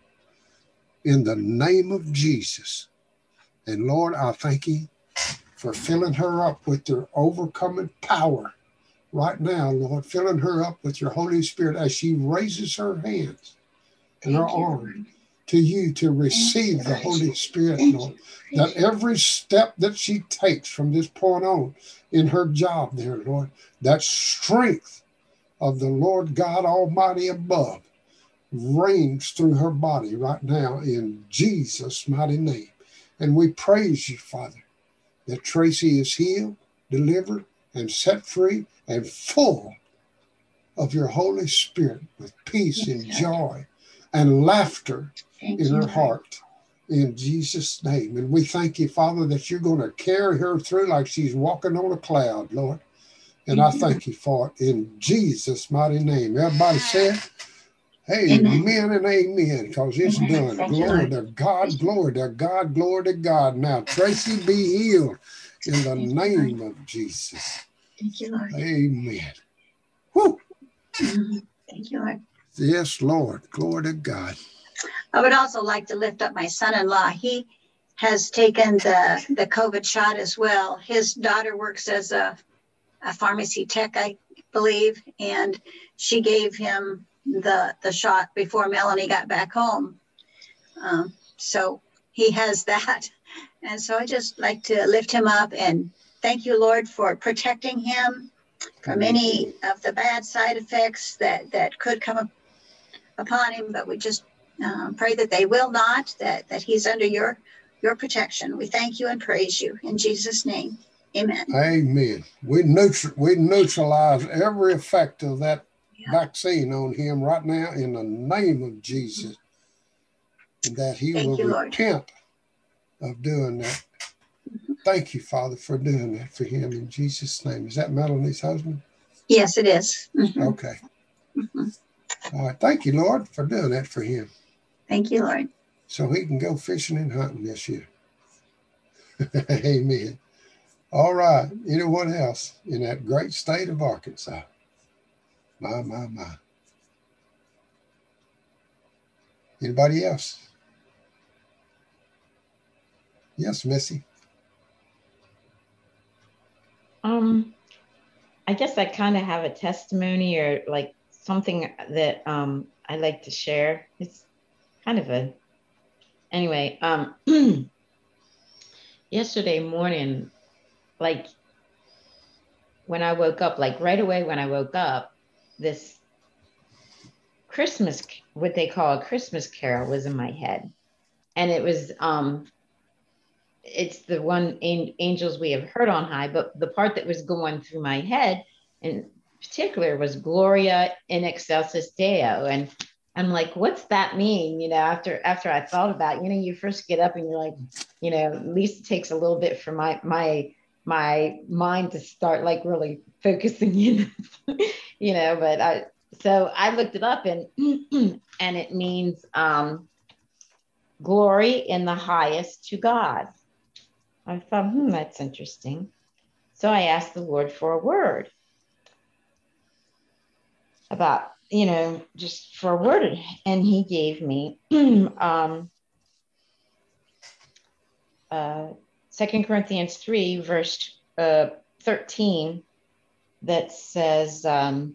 in the name of Jesus. And Lord, I thank you for filling her up with your overcoming power right now, Lord, filling her up with your Holy Spirit as she raises her hands and her arm to you to receive the Holy Spirit, Lord, that every step that she takes from this point on in her job there, Lord, that strength of the Lord God Almighty above reigns through her body right now in Jesus' mighty name. And we praise you, Father, that Tracy is healed, delivered, and set free and full of your Holy Spirit with peace and joy and laughter in her heart in Jesus' name. And we thank you, Father, that you're going to carry her through like she's walking on a cloud, Lord. And I thank you for it in Jesus' mighty name. Everybody said, amen, amen and amen, because it's amen. Done. Glory to God, glory to God, glory to God. Now, Tracy, be healed in the thank name you, of Jesus. Thank you, Lord. Amen. Woo. Mm-hmm. Thank you, Lord. Yes, Lord. Glory to God. I would also like to lift up my son-in-law. He has taken the, the COVID shot as well. His daughter works as a, a pharmacy tech, I believe, and she gave him the the shot before Melanie got back home. Um, so he has that. And so I just like to lift him up and thank you, Lord, for protecting him from any of the bad side effects that, that could come up upon him. But we just um, pray that they will not, that, that he's under your, your protection. We thank you and praise you in Jesus' name. Amen. Amen. We, neutral, we neutralize every effect of that yeah. vaccine on him right now in the name of Jesus, and that he Thank will you, repent Lord. Of doing that. Mm-hmm. Thank you, Father, for doing that for him in Jesus' name. Is that Melanie's husband? Yes, it is. Mm-hmm. Okay. Mm-hmm. All right. Thank you, Lord, for doing that for him. Thank you, Lord. So he can go fishing and hunting this year. Amen. All right. Anyone else in that great state of Arkansas? My, my, my. Anybody else? Yes, Missy. Um, I guess I kind of have a testimony or like something that um I like to share. It's kind of a, anyway, um, yesterday morning, like when I woke up, like right away when I woke up, this Christmas, what they call a Christmas carol was in my head. And it was, um, it's the one, Angels We Have Heard on High, but the part that was going through my head, and particular was Gloria in Excelsis Deo. And I'm like, what's that mean? You know, after after I thought about it, you know, you first get up and you're like, you know, at least it takes a little bit for my my my mind to start like really focusing in, you know, but I so I looked it up and and it means um glory in the highest to God. I thought, hmm, that's interesting. So I asked the Lord for a word about, you know, just for a word. And he gave me um, uh, Second Corinthians three, verse uh, thirteen, that says, um,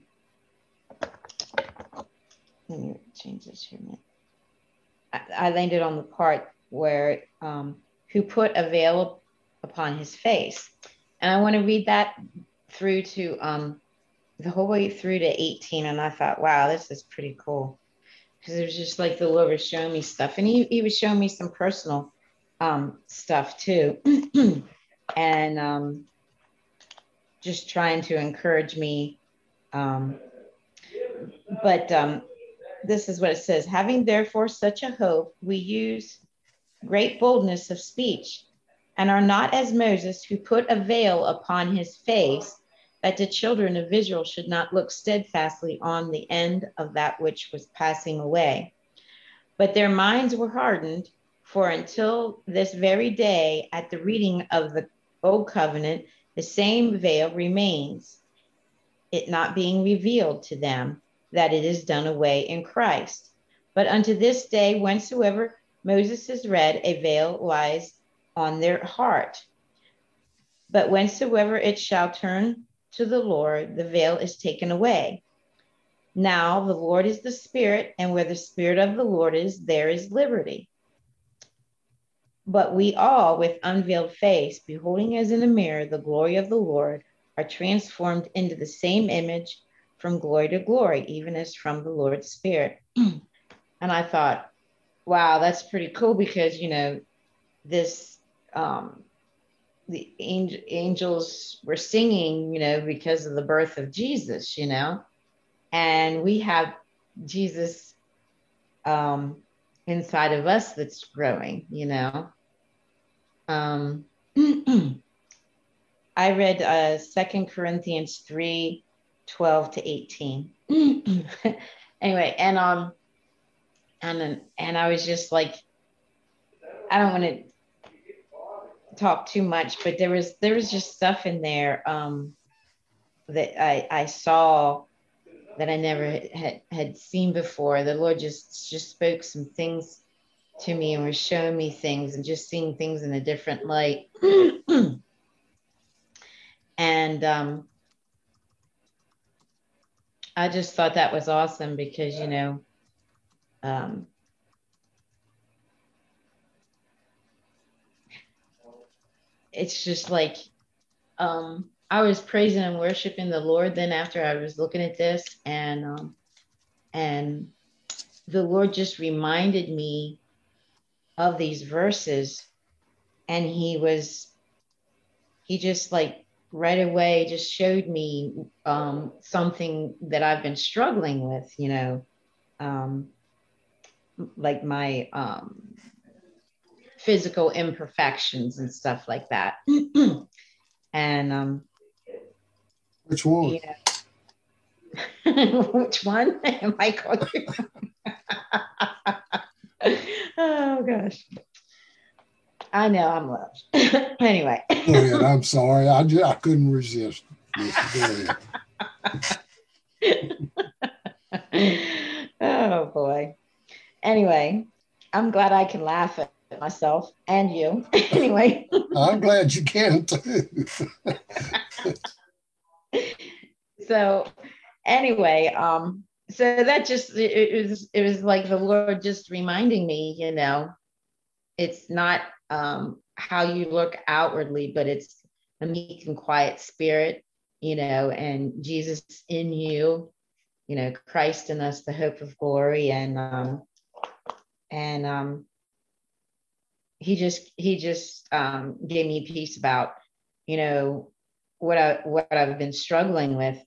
let me change this here a minute. I, I landed on the part where, um, who put a veil upon his face. And I want to read that through to um, the whole way through to eighteen. And I thought, wow, this is pretty cool. Because it was just like the Lord was showing me stuff. And he, he was showing me some personal um, stuff too. and um, just trying to encourage me. Um, but um, this is what it says. Having therefore such a hope, we use great boldness of speech and are not as Moses, who put a veil upon his face, that the children of Israel should not look steadfastly on the end of that which was passing away. But their minds were hardened, for until this very day, at the reading of the old covenant, the same veil remains, it not being revealed to them that it is done away in Christ. But unto this day, whensoever Moses is read, a veil lies on their heart. But whensoever it shall turn to the Lord, the veil is taken away. Now the Lord is the Spirit, and where the Spirit of the Lord is, there is liberty. But we all, with unveiled face, beholding as in a mirror the glory of the Lord, are transformed into the same image from glory to glory, even as from the Lord's Spirit. And I thought, wow, that's pretty cool, because, you know, this, um, the angel, angels were singing, you know, because of the birth of Jesus, you know, and we have Jesus um, inside of us that's growing, you know. Um, I read uh, Second Corinthians three, twelve to eighteen. Anyway, and um, and and I was just like, I don't want to talk too much, but there was there was just stuff in there um, that I I saw that I never had had seen before. The Lord just just spoke some things to me and was showing me things and just seeing things in a different light. And um, I just thought that was awesome, because, you know, um, it's just like, um, I was praising and worshiping the Lord then after I was looking at this, and um, and the Lord just reminded me of these verses, and he was, he just like right away just showed me um, something that I've been struggling with, you know, um, like my um, physical imperfections and stuff like that. And um, which one? Yeah. Which one? Michael. Oh gosh. I know I'm loved. Anyway. Go ahead. I'm sorry. I just, I couldn't resist. Go ahead. Oh boy. Anyway, I'm glad I can laugh at myself and you. Anyway. I'm glad you can too. So anyway, um, so that just, it, it was, it was like the Lord just reminding me, you know, it's not um, how you look outwardly, but it's a meek and quiet spirit, you know, and Jesus in you, you know, Christ in us, the hope of glory. And, um, and um, he just, he just um, gave me peace about, you know, what I what I've been struggling with,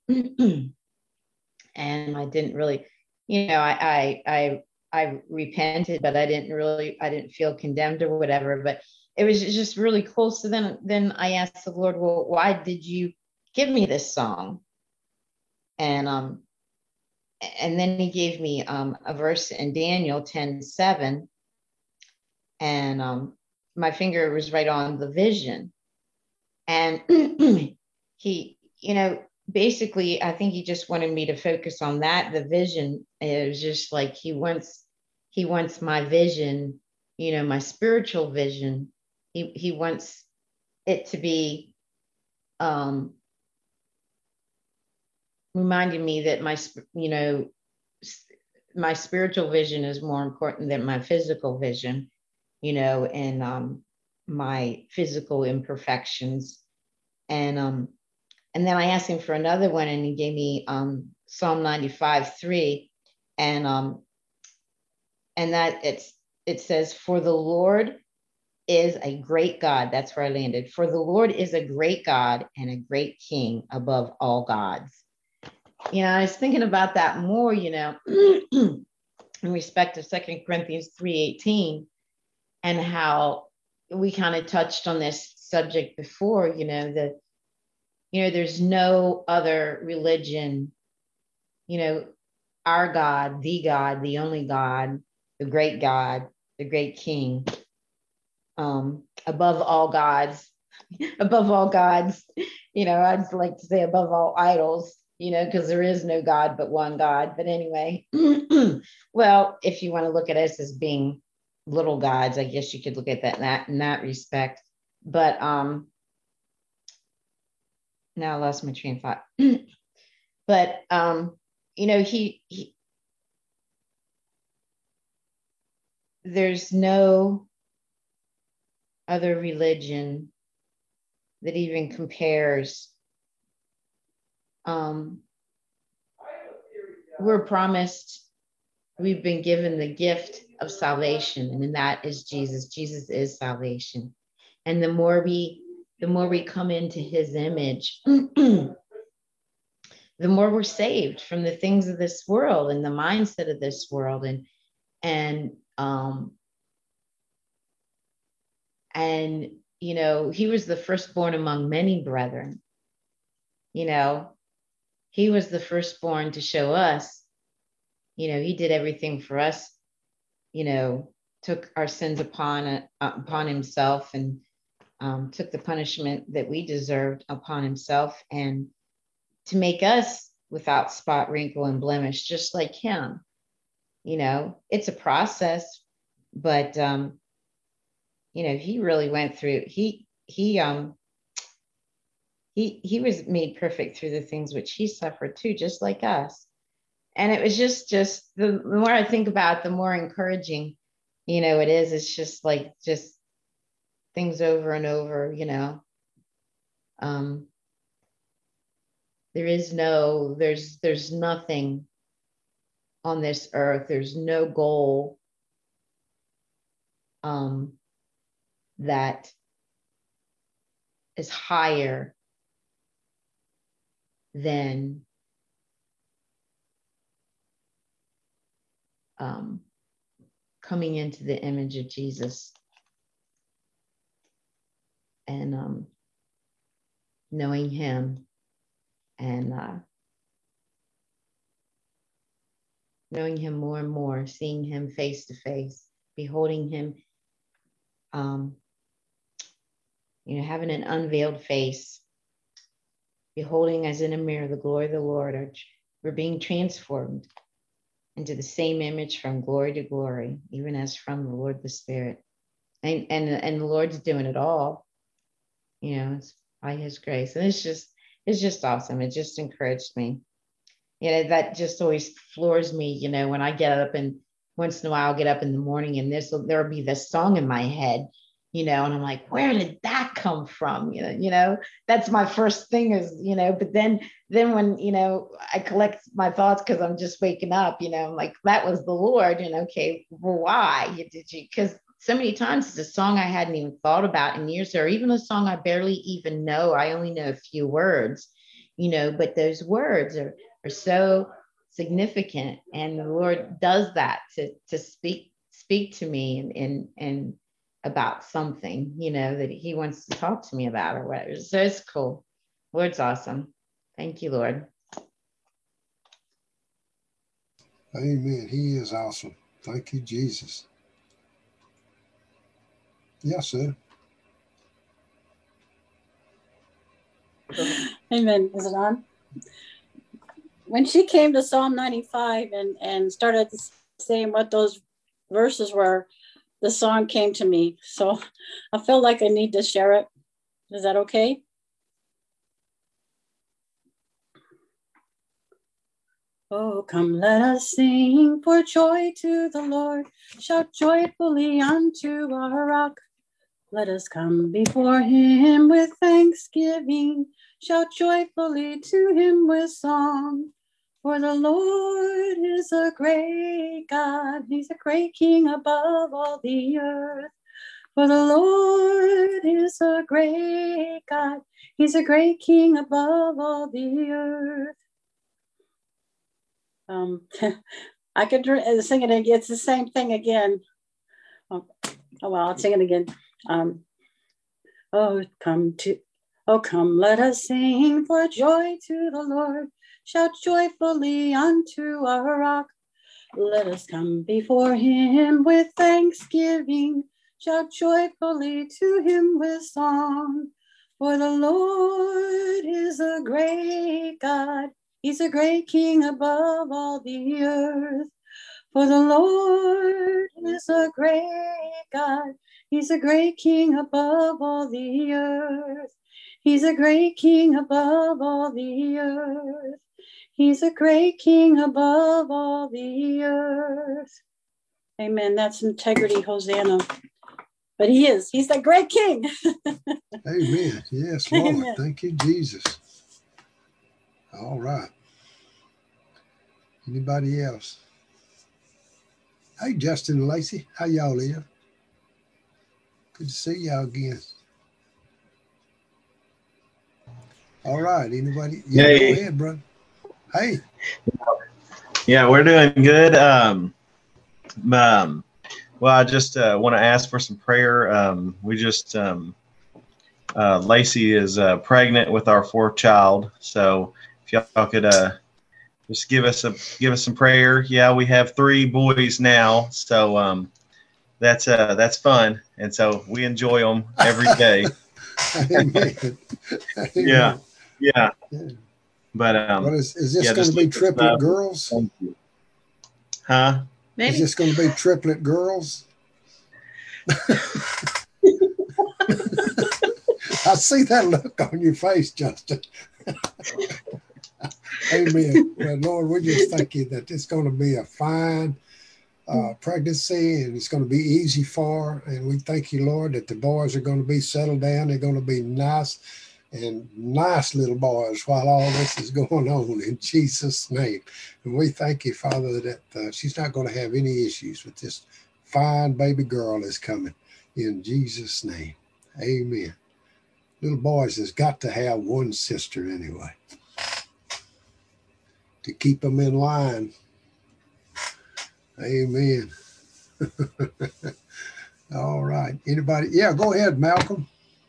and I didn't really, you know, I I I I repented, but I didn't really I didn't feel condemned or whatever. But it was just really cool. So then then I asked the Lord, well, why did you give me this song? And um and then he gave me um a verse in Daniel ten seven, and um my finger was right on the vision. And he, you know, basically, I think he just wanted me to focus on that, the vision. It was just like he wants, he wants my vision, you know, my spiritual vision. He he wants it to be um, reminding me that my, you know, my spiritual vision is more important than my physical vision, you know, and um, my physical imperfections. And um, and then I asked him for another one, and he gave me um, Psalm ninety-five three, and um, and that it's it says, "For the Lord is a great God." That's where I landed. "For the Lord is a great God and a great King above all gods." You know, I was thinking about that more, you know, in respect to Second Corinthians three eighteen, and how we kind of touched on this subject before, you know, that, you know, there's no other religion, you know, our God, the God, the only God, the great God, the great King, um, above all gods, above all gods, you know, I'd like to say above all idols, you know, because there is no God but one God. But anyway, well, if you want to look at us as being little gods, I guess you could look at that in that, in that respect. But um, now I lost my train of thought. But um, you know, he, he there's no other religion that even compares. Um, we're promised, we've been given the gift of salvation, and that is Jesus. Jesus is salvation. And the more we, the more we come into his image, the more we're saved from the things of this world and the mindset of this world. And, and, um, and, you know, he was the firstborn among many brethren. You know, he was the firstborn to show us, you know, he did everything for us, you know, took our sins upon, uh, upon himself, and um, took the punishment that we deserved upon himself, and to make us without spot, wrinkle, and blemish, just like him. You know, it's a process, but, um, you know, he really went through, he, he, um, he, he was made perfect through the things which he suffered too, just like us. And it was just, just the, the more I think about it, the more encouraging, you know, it is. It's just like, just things over and over, you know. Um, there is no, there's, there's nothing on this earth. There's no goal um, that is higher than um, coming into the image of Jesus, and um, knowing him, and uh, knowing him more and more, seeing him face to face, beholding him, um, you know, having an unveiled face, beholding as in a mirror the glory of the Lord. Or we're being transformed into the same image from glory to glory, even as from the Lord the Spirit. And, and, and the Lord's doing it all, you know, it's by his grace. And it's just, it's just awesome. It just encouraged me. You know, that just always floors me, you know, when I get up, and once in a while I'll get up in the morning and this, there'll be this song in my head, you know, and I'm like, where did that come from? You know, you know, that's my first thing is, you know, but then, then when, you know, I collect my thoughts because I'm just waking up, you know, I'm like, that was the Lord, and okay, well, why did you? Because so many times it's a song I hadn't even thought about in years, or even a song I barely even know. I only know a few words, you know, but those words are, are so significant. And the Lord does that to, to speak, speak to me and, and, and about something, you know, that he wants to talk to me about or whatever. So it's cool. Lord's awesome. Thank you, Lord. Amen. He is awesome. Thank you, Jesus. Yes, sir. Amen. Is it on? When she came to Psalm ninety-five and, and started saying what those verses were, the song came to me. So I feel like I need to share it. Is that okay? Oh, come, let us sing for joy to the Lord. Shout joyfully unto our rock. Let us come before him with thanksgiving. Shout joyfully to him with song. For the Lord is a great God. He's a great King above all the earth. For the Lord is a great God. He's a great King above all the earth. Um, I could sing it again. It's the same thing again. Oh, oh well, I'll sing it again. Um, oh, come to, oh, come, let us sing for joy to the Lord. Shout joyfully unto our rock. Let us come before him with thanksgiving. Shout joyfully to him with song. For the Lord is a great God. He's a great King above all the earth. For the Lord is a great God. He's a great King above all the earth. He's a great King above all the earth. He's a great King above all the earth. Amen. That's integrity, Hosanna. But he is. He's the great King. Amen. Yes, Lord. Amen. Thank you, Jesus. All right. Anybody else? Hey, Justin and Lacey. How y'all live? Good to see y'all again. All right. Anybody? Yeah, Hey. go ahead, brother. Hey. Yeah, we're doing good. Um, um, well, I just uh, want to ask for some prayer. Um, we just, um, uh, Lacey is uh, pregnant with our fourth child. So if y'all could uh, just give us a give us some prayer. Yeah, we have three boys now, so um, that's uh, that's fun, and so we enjoy them every day. Amen. Amen. Yeah, yeah. Yeah. But um, What is is this yeah, going to just be lift us triplet up. girls? Thank you. Huh? Maybe. Is this going to be triplet girls? I see that look on your face, Justin. Amen. Well, Lord, we just thank you that it's going to be a fine uh, pregnancy and it's going to be easy for her. And we thank you, Lord, that the boys are going to be settled down. They're going to be nice and nice little boys while all this is going on in Jesus' name. And we thank you, Father, that uh, she's not going to have any issues with this fine baby girl that's coming in Jesus' name. Amen. Little boys has got to have one sister anyway to keep them in line. Amen. All right. Anybody? Yeah, go ahead, Malcolm.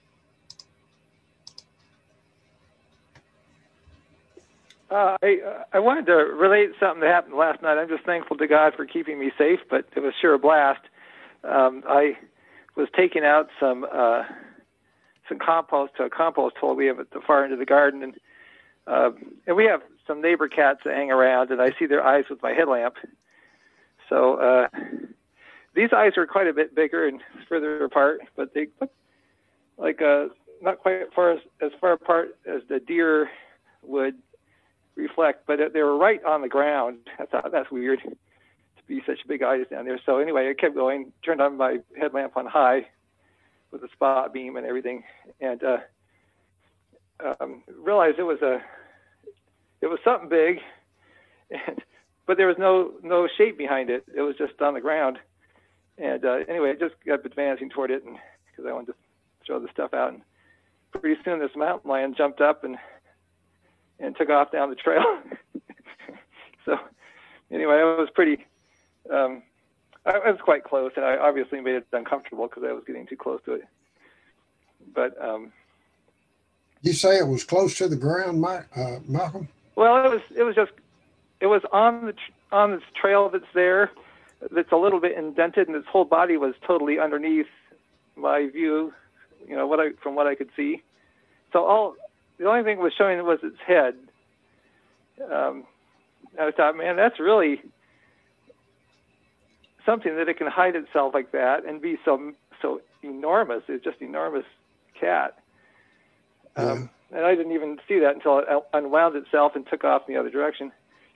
Uh, I I wanted to relate something that happened last night. I'm just thankful to God for keeping me safe, but it was sure a blast. Um, I was taking out some uh, some compost to a compost hole we have at the far end of the garden, and uh, and we have some neighbor cats that hang around, and I see their eyes with my headlamp. So uh, these eyes are quite a bit bigger and further apart, but they look like uh, not quite as far as, as far apart as the deer would reflect, but they were right on the ground. I thought that's weird to be such big eyes down there. So anyway, I kept going, turned on my headlamp on high with a spot beam and everything, and uh, um, realized it was a it was something big, and but there was no no shape behind it. It was just on the ground, And uh, anyway, I just kept advancing toward it, and because I wanted to throw the stuff out. And pretty soon, this mountain lion jumped up and and took off down the trail. So anyway, I was pretty. Um, I was quite close, and I obviously made it uncomfortable because I was getting too close to it. But um, you say it was close to the ground, Mike, uh, Malcolm? Well, it was. It was just. It was on the on this trail that's there. That's a little bit indented, and its whole body was totally underneath my view. You know what I from what I could see. So all the only thing it was showing was its head. Um, I thought, man, that's really something that it can hide itself like that and be so so enormous. It's just enormous cat. Um, yeah. And I didn't even see that until it unwound itself and took off in the other direction.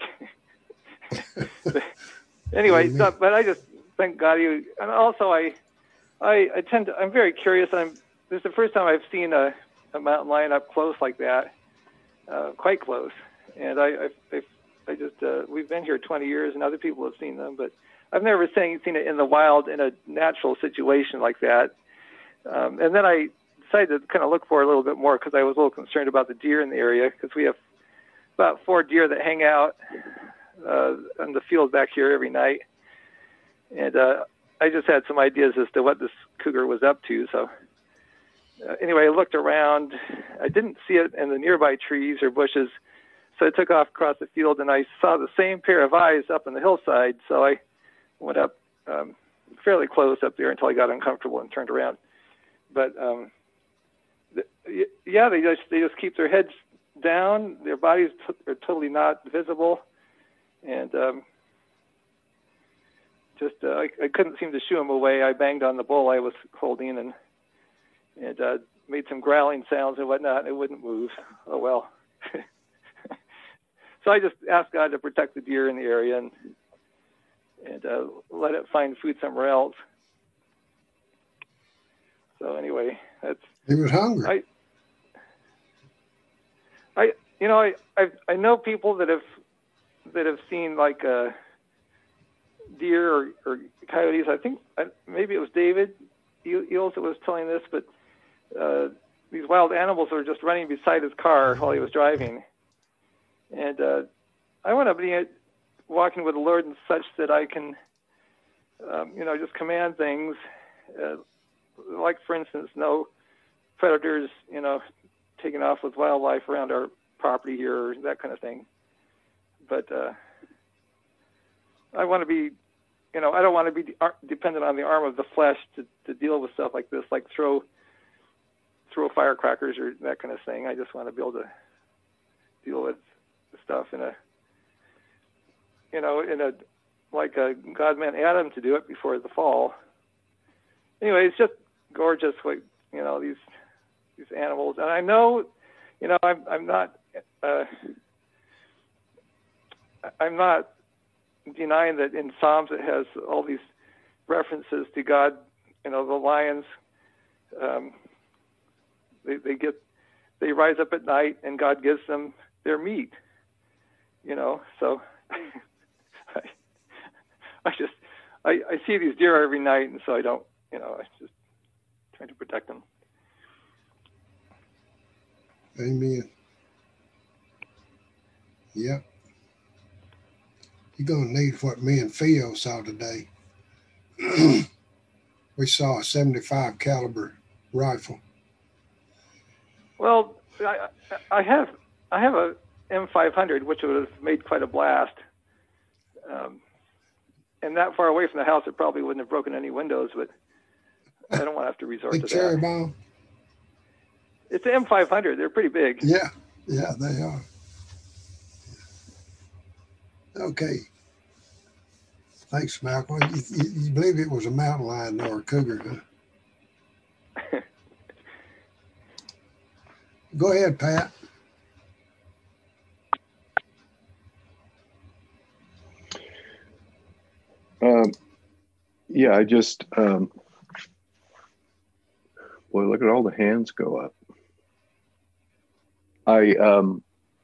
But anyway, so, but I just thank God. He, and also, I, I, I tend to. I'm very curious. I'm. This is the first time I've seen a, a mountain lion up close like that, uh, quite close. And I, I, I, I just. Uh, we've been here twenty years, and other people have seen them, but I've never seen seen it in the wild in a natural situation like that. Um, and then I decided to kind of look for it a little bit more because I was a little concerned about the deer in the area because we have about four deer that hang out uh, on the field back here every night. And uh, I just had some ideas as to what this cougar was up to. So uh, anyway, I looked around. I didn't see it in the nearby trees or bushes. So I took off across the field and I saw the same pair of eyes up on the hillside. So I went up um, fairly close up there until I got uncomfortable and turned around. But um, th- yeah, they just they just keep their heads down. Their bodies t- are totally not visible, and um, just uh, I, I couldn't seem to shoo them away. I banged on the bull I was holding and and uh, made some growling sounds and whatnot, and it wouldn't move. Oh well. So I just asked God to protect the deer in the area and and uh, let it find food somewhere else. So anyway, that's. He was hungry. I, I, you know, I, I, I know people that have, that have seen like a deer or, or coyotes. I think maybe it was David Eels that was telling this, but uh, these wild animals were just running beside his car while he was driving, and uh, I want to be walking with the Lord and such that I can, um, you know, just command things. Uh, Like, for instance, no predators, you know, taking off with wildlife around our property here, or that kind of thing. But uh, I want to be, you know, I don't want to be dependent on the arm of the flesh to, to deal with stuff like this, like throw throw firecrackers or that kind of thing. I just want to be able to deal with stuff in a, you know, in a, like a God meant Adam to do it before the fall. Anyway, it's just gorgeous, like, you know, these these animals, and I know, you know, I'm I'm not uh, I'm not denying that in Psalms it has all these references to God. You know, the lions, um, they they get they rise up at night, and God gives them their meat. You know, so I, I just I, I see these deer every night, and so I don't. You know, I just trying to protect them. Amen. Yep. You're going to need what me and Theo saw today. We saw a seventy-five caliber rifle. Well, I, I have I have a M five hundred, which would have made quite a blast. Um, and that far away from the house, it probably wouldn't have broken any windows, but I don't want to have to resort big to cherry that. bomb. It's an M five hundred. They're pretty big. Yeah, yeah, they are. Okay. Thanks, Malcolm. You, you, you believe it was a mountain lion or a cougar, huh? Go ahead, Pat. Um, yeah, I just, um, boy, look at all the hands go up. I, um,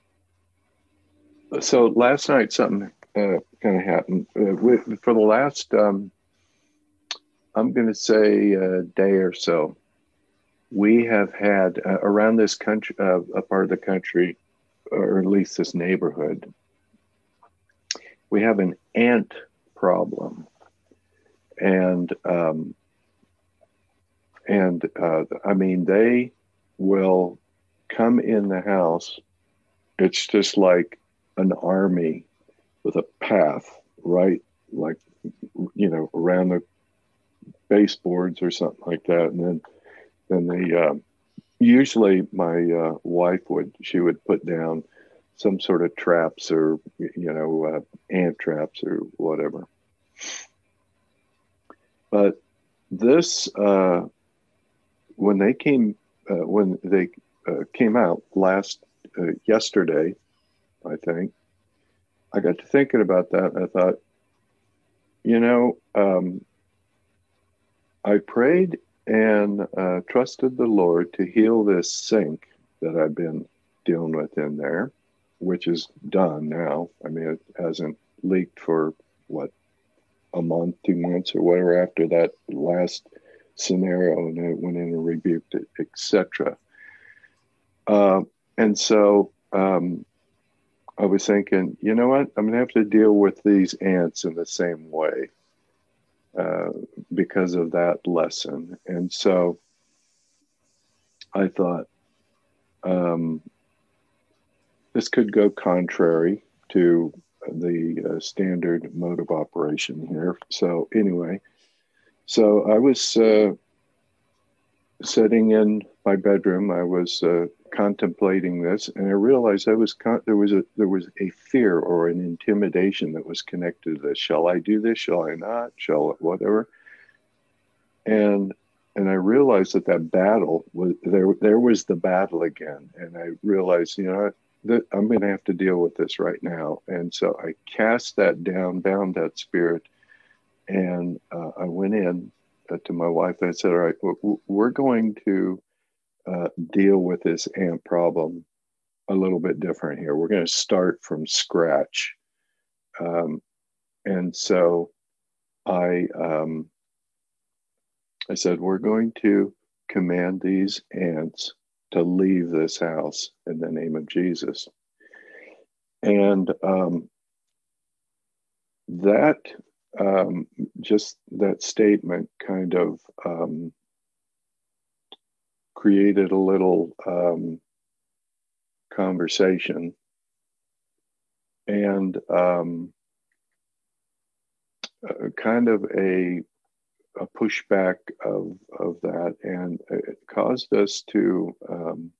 so last night something uh, kind of happened. Uh, with, for the last um, I'm going to say a day or so. We have had uh, around this country, uh, a part of the country, or at least this neighborhood, we have an ant problem, and um, and uh, I mean they will come in the house. It's just like an army with a path, right? Like, you know, around the baseboards or something like that. And then, then they, uh, usually my uh, wife would, she would put down some sort of traps or, you know, uh, ant traps or whatever. But this, uh, when they came, uh, when they uh, came out last, uh, yesterday, I think, I got to thinking about that, and I thought, you know, um, I prayed and uh, trusted the Lord to heal this sink that I've been dealing with in there, which is done now. I mean, it hasn't leaked for, what, a month, two months, or whatever after that last scenario, and it went in and rebuked it, et cetera. Uh, and so, um, I was thinking, you know what? I'm going to have to deal with these ants in the same way uh, because of that lesson. And so I thought um, this could go contrary to the uh, standard mode of operation here. So anyway, so I was uh, sitting in my bedroom. I was uh, contemplating this, and I realized I was con- there was a there was a fear or an intimidation that was connected to this. Shall I do this? Shall I not? Shall whatever? And and I realized that that battle was there. There was the battle again, and I realized, you know, that I'm going to have to deal with this right now. And so I cast that down, bound that spirit, and uh, I went in uh, to my wife and I said, all right, we're going to uh, deal with this ant problem a little bit different here. We're going to start from scratch. Um, and so I, um, I said, we're going to command these ants to leave this house in the name of Jesus. And um, that, um, just that statement kind of um, created a little um, conversation and um, uh, kind of a, a pushback of, of that. And it caused us to um,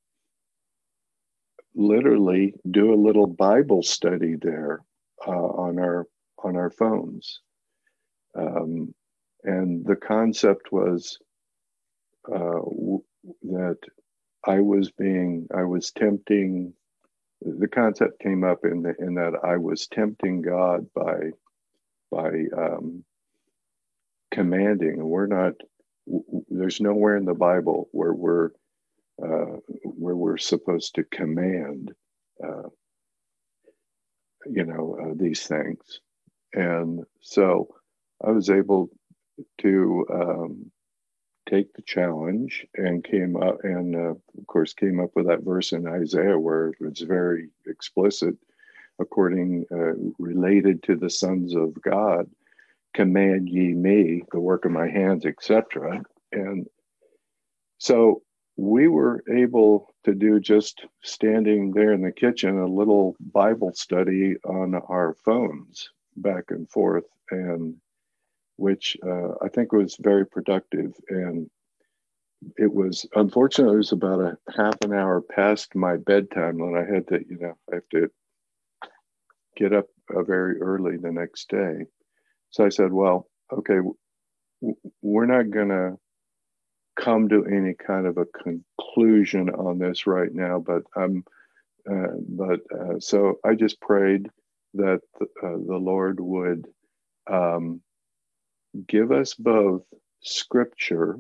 literally do a little Bible study there uh, on our on our phones. Um, and the concept was uh, w- that I was being, I was tempting, the concept came up in the, in that I was tempting God by, by um, commanding. And we're not, w- there's nowhere in the Bible where we're, uh, where we're supposed to command, uh, you know, uh, these things. And so I was able to um, take the challenge and came up and uh, of course came up with that verse in Isaiah where it's very explicit, according uh, related to the sons of God, command ye me, the work of my hands, et cetera. And so we were able to do, just standing there in the kitchen, a little Bible study on our phones back and forth, and which uh, I think was very productive. And it was, unfortunately, it was about a half an hour past my bedtime when I had to, you know, I have to get up uh, very early the next day. So I said, well, okay, w- we're not going to come to any kind of a conclusion on this right now, but I'm, uh, but uh, so I just prayed that the, uh, the Lord would um, give us both scripture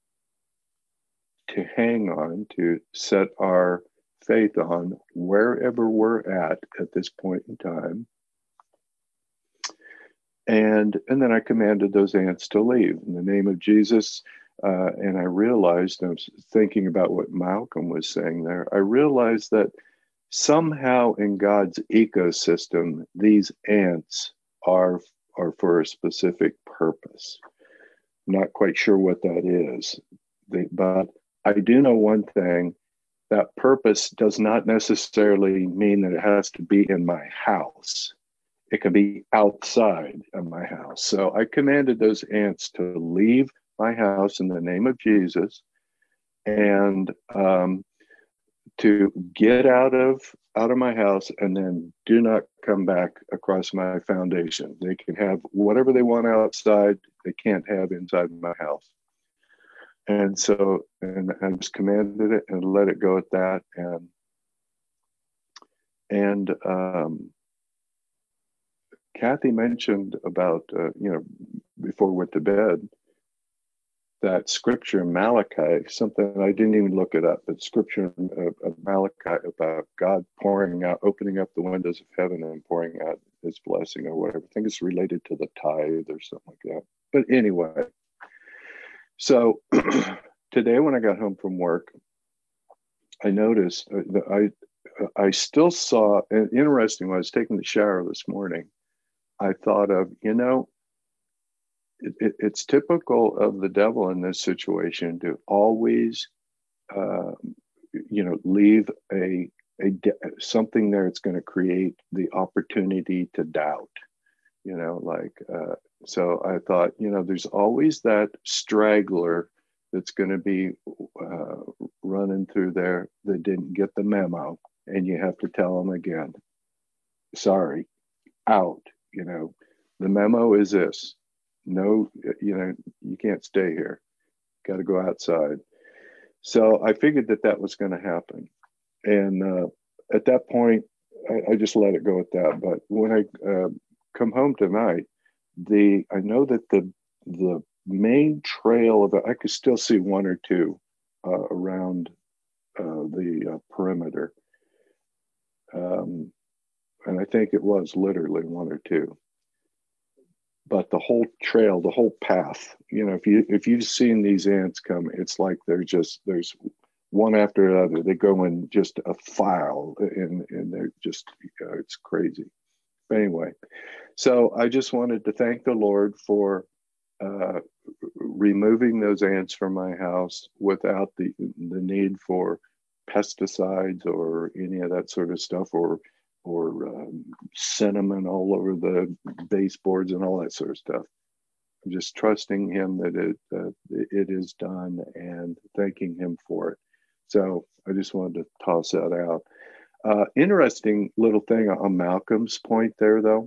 to hang on, to set our faith on wherever we're at at this point in time, And, and then I commanded those ants to leave in the name of Jesus. Uh, and I realized, I was thinking about what Malcolm was saying there, I realized that somehow in God's ecosystem, these ants are, are for a specific purpose. Not quite sure what that is, they, but I do know one thing, that purpose does not necessarily mean that it has to be in my house. It can be outside of my house. So I commanded those ants to leave my house in the name of Jesus, and um, to get out of out of my house, and then do not come back across my foundation. They can have whatever they want outside, they can't have inside my house. And so, and I just commanded it and let it go at that. And and um, Kathy mentioned about, uh, you know, before we went to bed, that scripture in Malachi, something I didn't even look it up, but scripture of, of Malachi about God pouring out, opening up the windows of heaven and pouring out his blessing or whatever. I think it's related to the tithe or something like that. But anyway, so today when I got home from work, I noticed that I, I still saw, and interesting, when I was taking the shower this morning, I thought of, you know, It, it, it's typical of the devil in this situation to always, uh, you know, leave a, a something there that's going to create the opportunity to doubt, you know, like, uh, so I thought, you know, there's always that straggler that's going to be uh, running through there that didn't get the memo, and you have to tell them again, sorry, out, you know, the memo is this. No, you know, you can't stay here. Got to go outside. So I figured that that was going to happen. And uh, at that point, I, I just let it go at that. But when I uh, come home tonight, the I know that the the main trail of it, I could still see one or two uh, around uh, the uh, perimeter. Um, and I think it was literally one or two. But the whole trail, the whole path, you know, if you if you've seen these ants come, it's like they're just there's one after another. They go in just a file, and and they're just uh, it's crazy. But anyway, so I just wanted to thank the Lord for uh, removing those ants from my house without the the need for pesticides or any of that sort of stuff, or or um, cinnamon all over the baseboards and all that sort of stuff. I'm just trusting him that it uh, it is done and thanking him for it. So I just wanted to toss that out. Uh, interesting little thing on Malcolm's point there, though.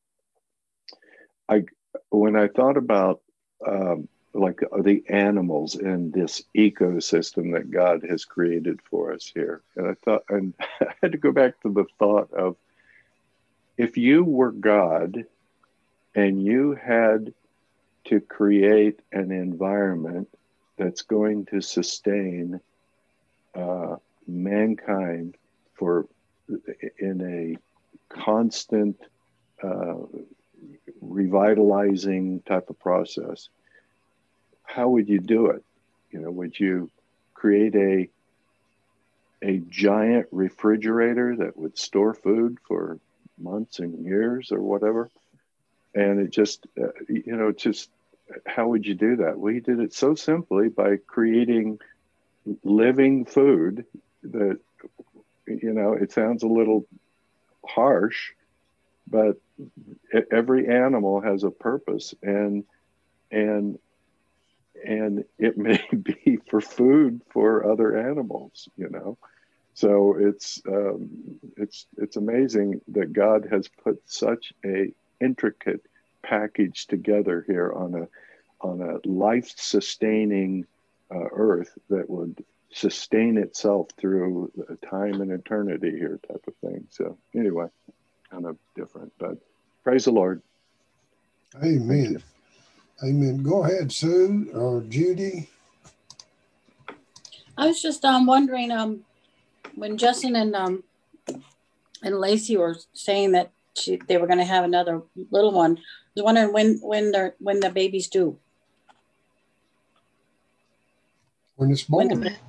I when I thought about um, like the animals in this ecosystem that God has created for us here. And I thought, and I had to go back to the thought of, if you were God and you had to create an environment that's going to sustain uh, mankind for in a constant uh, revitalizing type of process, how would you do it? You know, would you create a a giant refrigerator that would store food for months and years or whatever? And it just, uh, you know, just how would you do that? Well, he did it so simply by creating living food that, you know, it sounds a little harsh, but every animal has a purpose, and and and it may be for food for other animals, you know. So it's um, it's it's amazing that God has put such a intricate package together here on a on a life-sustaining uh, earth that would sustain itself through time and eternity here, type of thing. So anyway, kind of different, but praise the Lord. Amen. Amen. Go ahead, Sue or Judy. I was just um wondering um when Justin and um and Lacey were saying that she they were going to have another little one. I was wondering when when they're when the baby's due. When it's born. When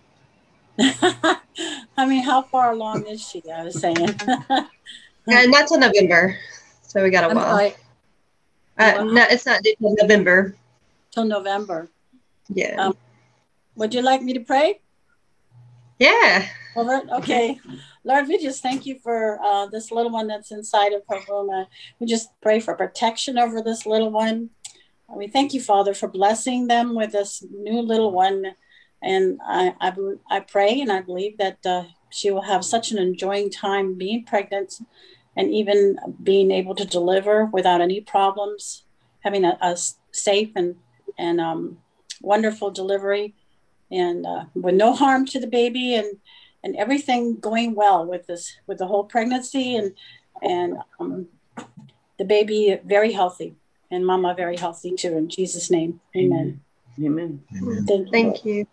I mean, how far along is she? I was saying. Yeah, not till November, so we got a I'm while. sorry. Uh, no, it's not due till November. Till November. Yeah. Um, would you like me to pray? Yeah. Over it? Okay. Lord, we just thank you for uh, this little one that's inside of her room. Uh, we just pray for protection over this little one. Uh, we thank you, Father, for blessing them with this new little one. And I, I, I pray and I believe that uh, she will have such an enjoying time being pregnant and even being able to deliver without any problems, having a, a safe and, and um, wonderful delivery, and uh, with no harm to the baby, and and everything going well with this, with the whole pregnancy, and and um, the baby very healthy, and mama very healthy too. In Jesus' name, amen. Amen. Amen. Thank you. Thank you.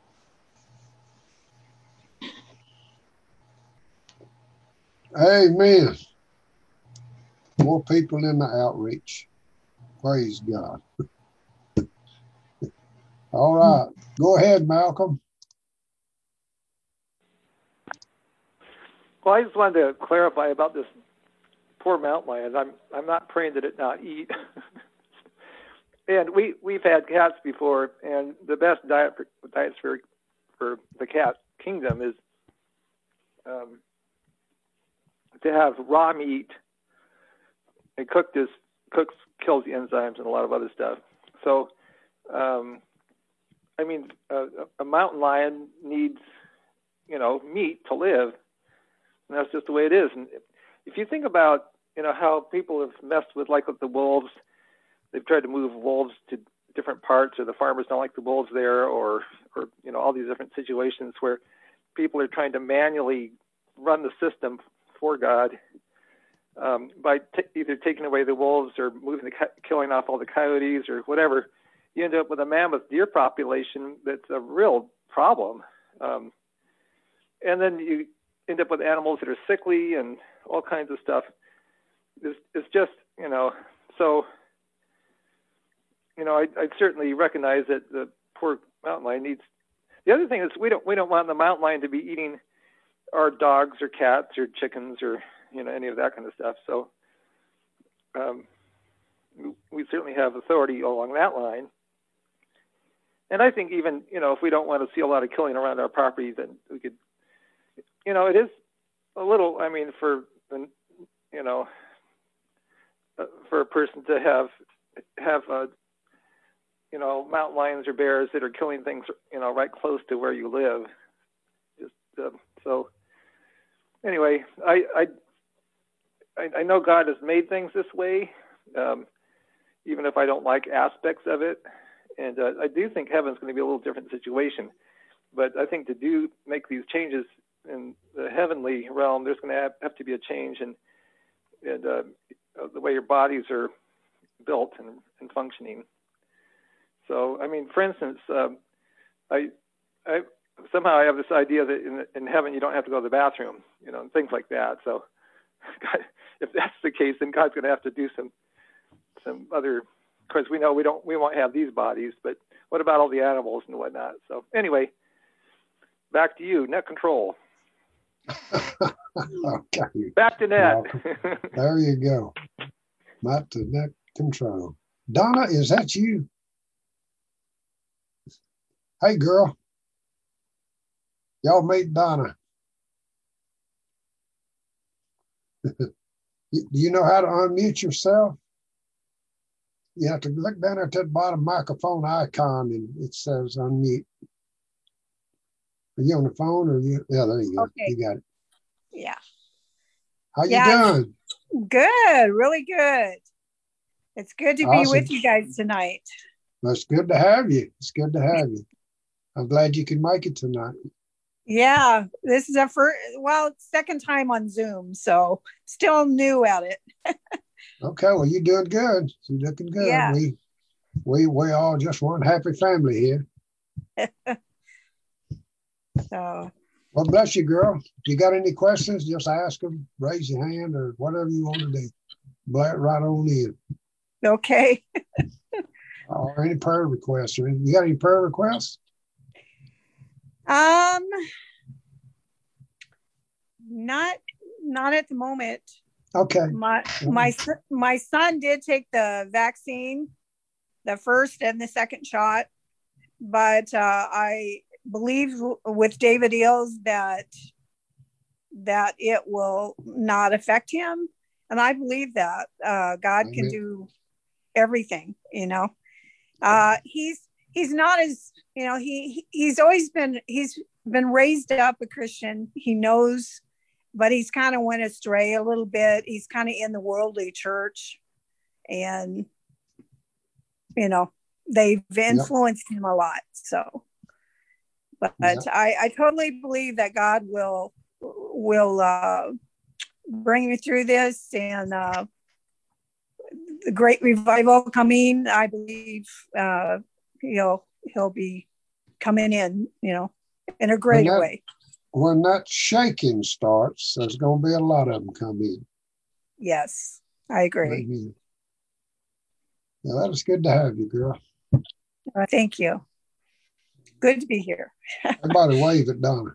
Amen. More people in the outreach. Praise God. All right. Go ahead, Malcolm. Well, I just wanted to clarify about this poor mountain lion. I'm I'm not praying that it not eat. And we we've had cats before, and the best diet for diets for for the cat kingdom is um, to have raw meat. And cooked is cooks kills the enzymes and a lot of other stuff. So, um, I mean, a, a mountain lion needs, you know, meat to live, and that's just the way it is. And if you think about, you know, how people have messed with, like with the wolves, they've tried to move wolves to different parts, or the farmers don't like the wolves there, or, or you know, all these different situations where people are trying to manually run the system for God. Um, by t- either taking away the wolves or moving the co- killing off all the coyotes or whatever, you end up with a mammoth deer population that's a real problem. Um, and then you end up with animals that are sickly and all kinds of stuff. It's, it's just, you know, so, you know, I, I certainly recognize that the poor mountain lion needs. The other thing is we don't we don't want the mountain lion to be eating our dogs or cats or chickens or, you know, any of that kind of stuff. So um, we certainly have authority along that line. And I think even, you know, if we don't want to see a lot of killing around our property, then we could, you know, it is a little, I mean, for, you know, uh, for a person to have, have, uh, you know, mountain lions or bears that are killing things, you know, right close to where you live. Just uh, so anyway, I, I, I know God has made things this way, um, even if I don't like aspects of it. And uh, I do think heaven's going to be a little different situation. But I think to do make these changes in the heavenly realm, there's going to have, have to be a change in, in uh, the way your bodies are built and, and functioning. So, I mean, for instance, um, I, I somehow I have this idea that in, in heaven you don't have to go to the bathroom, you know, and things like that. So, God, if that's the case, then God's going to have to do some, some other. Because we know we don't, we won't have these bodies. But what about all the animals and whatnot? So, anyway, back to you, net control. Okay. Back to net. There you go. Back to net control. Donna, is that you? Hey, girl. Y'all meet Donna. Do you know how to unmute yourself? You have to look down at that bottom microphone icon and it says unmute. Are you on the phone or you? Yeah, there you go. Okay. You got it. Yeah. How you Yeah, doing? Good, really good. It's good to be Awesome. with you guys tonight. Well, it's good to have you. It's good to have you. I'm glad you can make it tonight. Yeah, this is a first, well, second time on Zoom, so still new at it. Okay, well, you're doing good. You're looking good. Yeah. We, we, we all just one happy family here. So. Well, bless you, girl. If you got any questions, just ask them, raise your hand, or whatever you want to do. Blow it right on in. Okay. Or any prayer requests? Or you got any prayer requests? Um, not not at the moment. Okay. My my my son did take the vaccine, the first and the second shot, but uh, I believe with David Eels that that it will not affect him, and I believe that uh, God Amen. can do everything. You know, uh, he's he's not as you know he he's always been he's been raised up a Christian. He knows. But he's kind of went astray a little bit. He's kind of in the worldly church, and you know they've influenced yep. him a lot. So, but yep. I, I totally believe that God will will uh, bring me through this, and uh, the great revival coming. I believe uh, he'll he'll be coming in, you know, in a greater that- way. When that shaking starts, there's going to be a lot of them come in. Yes, I agree. Amen. Well, that is good to have you, girl. Uh, thank you. Good to be here. Everybody wave at Donna.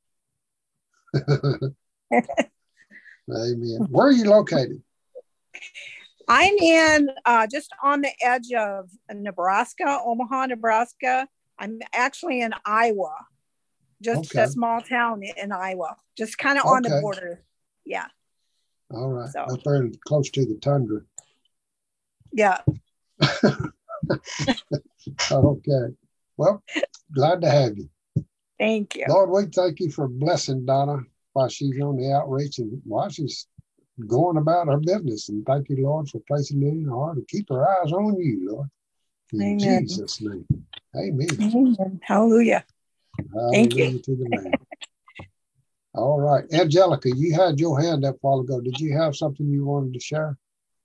Amen. Where are you located? I'm in uh, just on the edge of Nebraska, Omaha, Nebraska. I'm actually in Iowa. Just okay. a small town in Iowa, just kind of okay. on the border. Yeah. All right. So. Up there close to the tundra. Yeah. Okay. Well, glad to have you. Thank you. Lord, we thank you for blessing Donna while she's on the outreach and while she's going about her business. And thank you, Lord, for placing it in her heart to keep her eyes on you, Lord. In Amen. Jesus' name. Amen. Amen. Hallelujah. Hallelujah Thank you. to the Lamb. All right. Angelica, you had your hand up a while ago. Did you have something you wanted to share?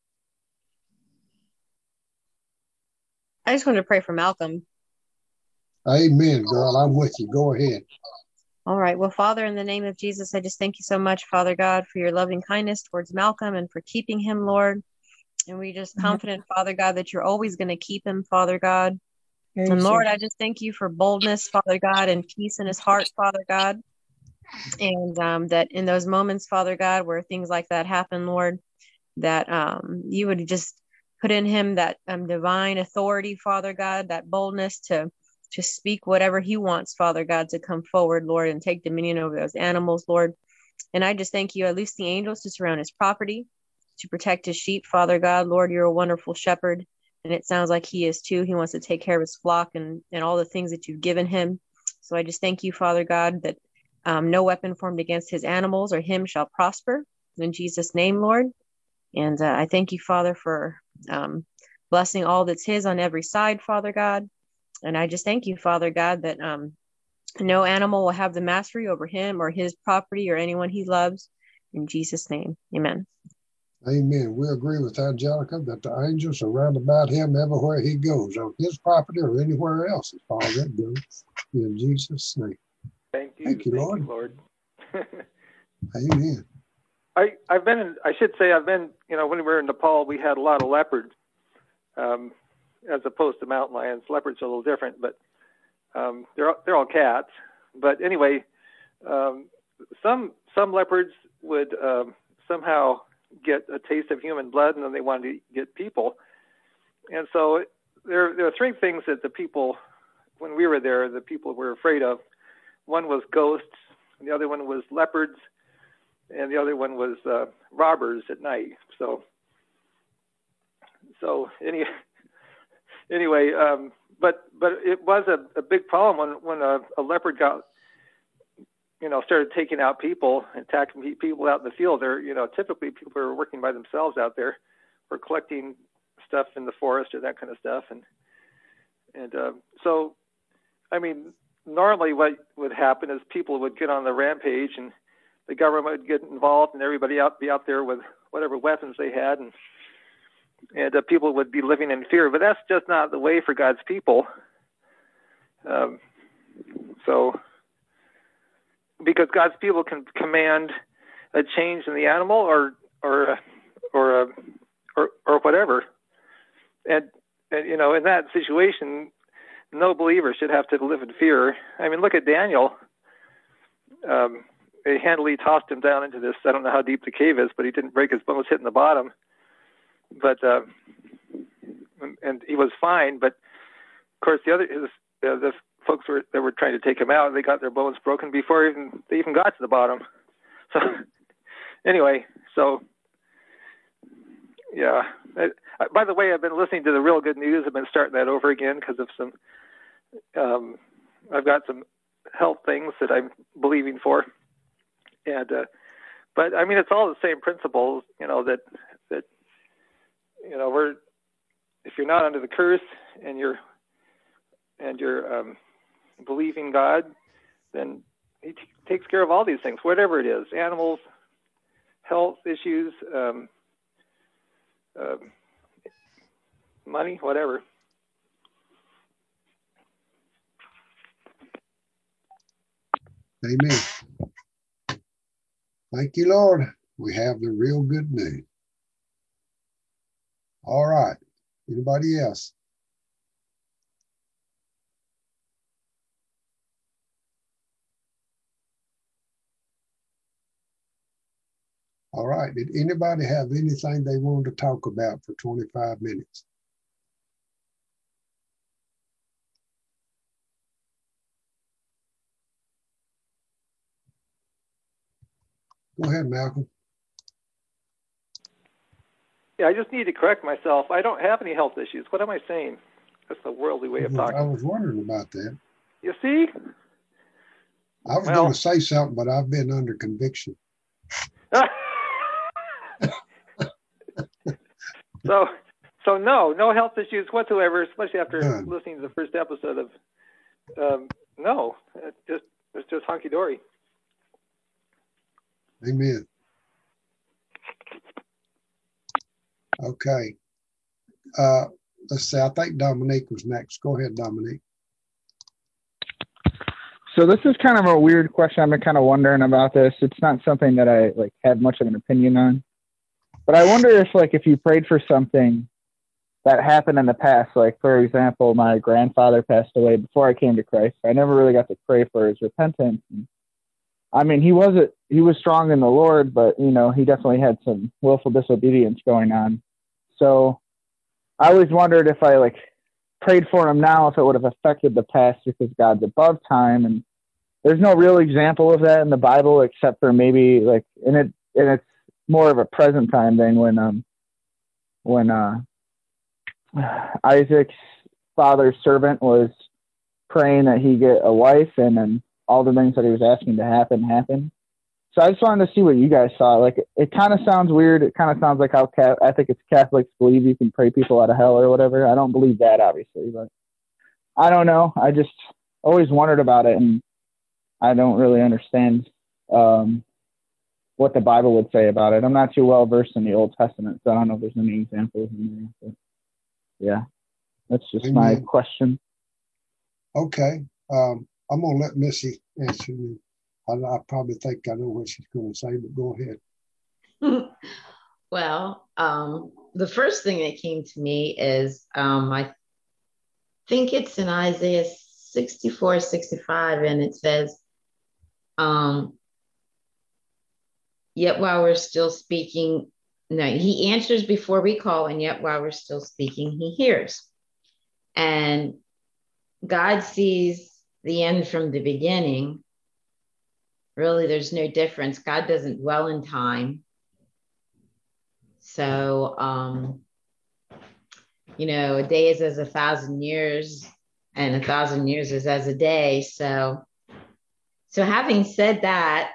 I just wanted to pray for Malcolm. Amen, girl. I'm with you. Go ahead. All right. Well, Father, in the name of Jesus, I just thank you so much, Father God, for your loving kindness towards Malcolm and for keeping him, Lord. And we just confident, Father God, that you're always going to keep him, Father God. Very and Lord, safe. I just thank you for boldness, Father God, and peace in his heart, Father God. And um, that in those moments, Father God, where things like that happen, Lord, that um, you would just put in him that um, divine authority, Father God, that boldness to to speak whatever he wants, Father God, to come forward, Lord, and take dominion over those animals, Lord. And I just thank you, at least the angels, to surround his property, to protect his sheep, Father God. Lord, you're a wonderful shepherd. And it sounds like he is too. He wants to take care of his flock and, and all the things that you've given him. So I just thank you, Father God, that um, no weapon formed against his animals or him shall prosper. In Jesus' name, Lord. And uh, I thank you, Father, for um, blessing all that's his on every side, Father God. And I just thank you, Father God, that um, no animal will have the mastery over him or his property or anyone he loves. In Jesus' name, amen. Amen. We agree with Angelica that the angels are round about him everywhere he goes, on his property or anywhere else as far as it goes. In Jesus' name. Thank you. Thank you, Thank Lord. You, Lord. Amen. I, I've been in, I should say I've been, you know, when we were in Nepal, we had a lot of leopards, um, as opposed to mountain lions. Leopards are a little different, but um, they're, they're all cats. But anyway, um, some, some leopards would um, somehow get a taste of human blood, and then they wanted to get people. And so there, there are three things that the people, when we were there, the people were afraid of. One was ghosts, and the other one was leopards, and the other one was uh, robbers at night. So, so any, anyway, um, but but it was a, a big problem when when a, a leopard got, you know, started taking out people, attacking people out in the field. There, you know, typically people are working by themselves out there, or collecting stuff in the forest or that kind of stuff, and and uh, so, I mean, normally what would happen is people would get on the rampage, and the government would get involved, and everybody out be out there with whatever weapons they had, and and uh, people would be living in fear. But that's just not the way for God's people. Um, so, because God's people can command a change in the animal, or or or a, or, or whatever. And, and, you know, in that situation, no believer should have to live in fear. I mean, look at Daniel. Um, they handily tossed him down into this. I don't know how deep the cave is, but he didn't break his bones hitting the bottom. But, uh, and, and he was fine. But of course, the other, his, uh, the folks were, that were trying to take him out, they got their bones broken before even they even got to the bottom. So anyway, so yeah. I, by the way, I've been listening to the Real Good News. I've been starting that over again because of some, um, I've got some health things that I'm believing for. And, uh, but I mean, it's all the same principles, you know, that, that, you know, we're, if you're not under the curse and you're, and you're um, believing God, then he t- takes care of all these things, whatever it is, animals, health issues, um, uh, money, whatever. Amen. Thank you, Lord. We have the real good news. All right. Anybody else? All right. Did anybody have anything they wanted to talk about for twenty-five minutes? Go ahead, Malcolm. Yeah, I just need to correct myself. I don't have any health issues. What am I saying? That's the worldly way of talking. I was wondering about that. You see? I was Well, going to say something, but I've been under conviction. so, so no, no health issues whatsoever, especially after None. listening to the first episode of, um, no, it's just, it's just hunky-dory. Amen. Okay. Uh, let's see. I think Dominique was next. Go ahead, Dominique. So this is kind of a weird question. I've been kind of wondering about this. It's not something that I like had much of an opinion on, but I wonder if like if you prayed for something that happened in the past, like for example, my grandfather passed away before I came to Christ. I never really got to pray for his repentance. And, I mean, he wasn't he was strong in the Lord, but you know he definitely had some willful disobedience going on. So I always wondered if I like prayed for him now, if it would have affected the past because God's above time. And there's no real example of that in the Bible except for maybe like, and it, and it's more of a present time thing when, um, when, uh, Isaac's father's servant was praying that he get a wife and then all the things that he was asking to happen, happen. So I just wanted to see what you guys saw. Like, it, it kind of sounds weird. It kind of sounds like how Ca- I think it's Catholics believe you can pray people out of hell or whatever. I don't believe that, obviously, but I don't know. I just always wondered about it, and I don't really understand um, what the Bible would say about it. I'm not too well versed in the Old Testament, so I don't know if there's any examples in there. But yeah, that's just Amen. my question. Okay. Um, I'm going to let Missy answer you. I, I probably think I know what she's going to say, but go ahead. Well, um, the first thing that came to me is um, I think it's in Isaiah sixty-four, sixty-five, and it says, um, yet while we're still speaking, no, he answers before we call, and yet while we're still speaking, he hears. And God sees the end from the beginning. Really, there's no difference. God doesn't dwell in time. So, um, you know, a day is as a thousand years, and a thousand years is as a day. So, so having said that,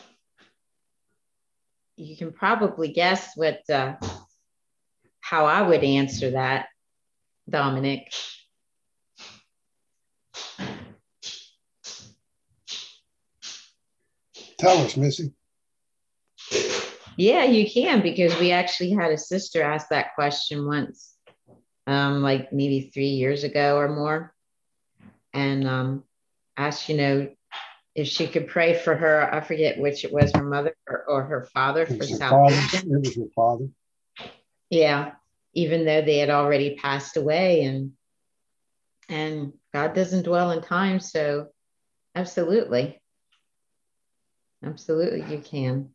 you can probably guess what, uh, how I would answer that, Dominic. Tell us, Missy. Yeah, you can, because we actually had a sister ask that question once, um, like maybe three years ago or more, and um, asked, you know, if she could pray for her. I forget which it was, her mother or, or her father for It was her father. salvation. It was her father. Yeah, even though they had already passed away, and and God doesn't dwell in time, so absolutely. Absolutely, you can.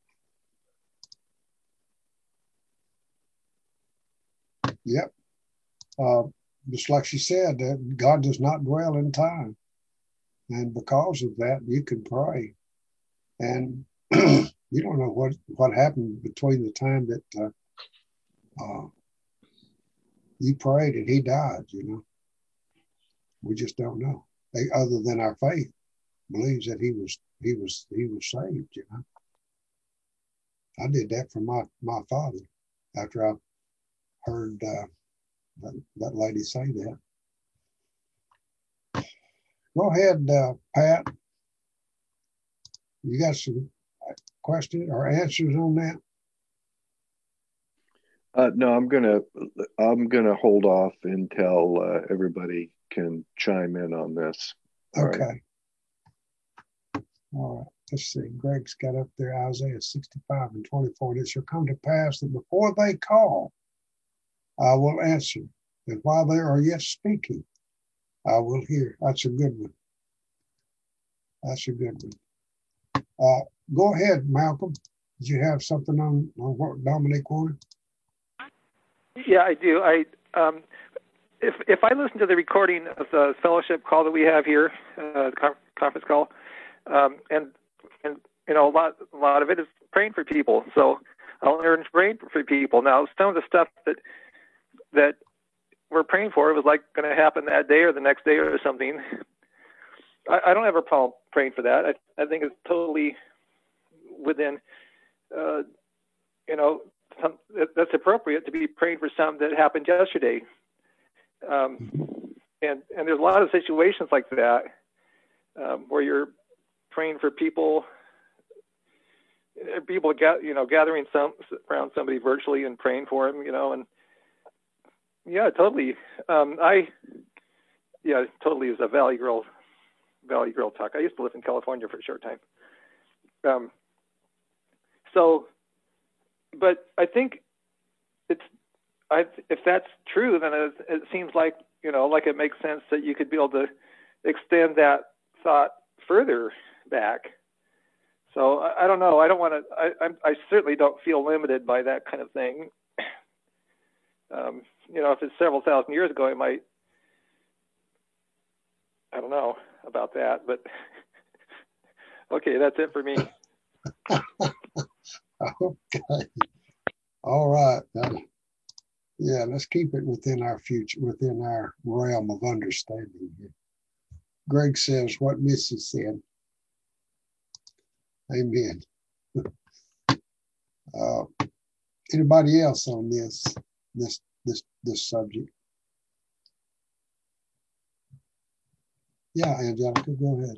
Yep. Uh, just like she said, that God does not dwell in time. And because of that, you can pray. And you don't know what, what happened between the time that uh, uh, you prayed and he died, you know. We just don't know. They, other than our faith believes that he was he was he was saved, you know. I did that for my, my father after I heard uh, that, that lady say that. Go ahead, uh, Pat. You got some questions or answers on that? Uh, no, I'm gonna I'm gonna hold off until uh, everybody can chime in on this. All Okay. right. All right. Let's see. Greg's got up there Isaiah sixty-five and twenty-four. And it shall come to pass that before they call, I will answer. And while they are yet speaking, I will hear. That's a good one. That's a good one. Uh, go ahead, Malcolm. Did you have something on, on what Dominic wanted? Yeah, I do. I um, if if I listen to the recording of the fellowship call that we have here, uh, the conference call, um, and and you know a lot a lot of it is praying for people. So I'll learn praying for people. Now some of the stuff that that we're praying for was like going to happen that day or the next day or something. I, I don't have a problem praying for that. I I think it's totally within, uh, you know. Some, that's appropriate to be praying for something that happened yesterday. Um, and, and there's a lot of situations like that um, where you're praying for people, people get, you know, gathering some around somebody virtually and praying for them, you know, and yeah, totally. Um, I, yeah, totally is a Valley Girl, Valley Girl talk. I used to live in California for a short time. Um, so, But I think it's, I, if that's true, then it, it seems like, you know, like it makes sense that you could be able to extend that thought further back. So I, I don't know. I don't want to, I, I, I certainly don't feel limited by that kind of thing. Um, you know, if it's several thousand years ago, it might, I don't know about that, but okay, that's it for me. Okay. All right. Uh, yeah, let's keep it within our future, within our realm of understanding here. Greg says what Missy said. Amen. Uh, anybody else on this, this, this, this subject? Yeah, Angelica, go ahead.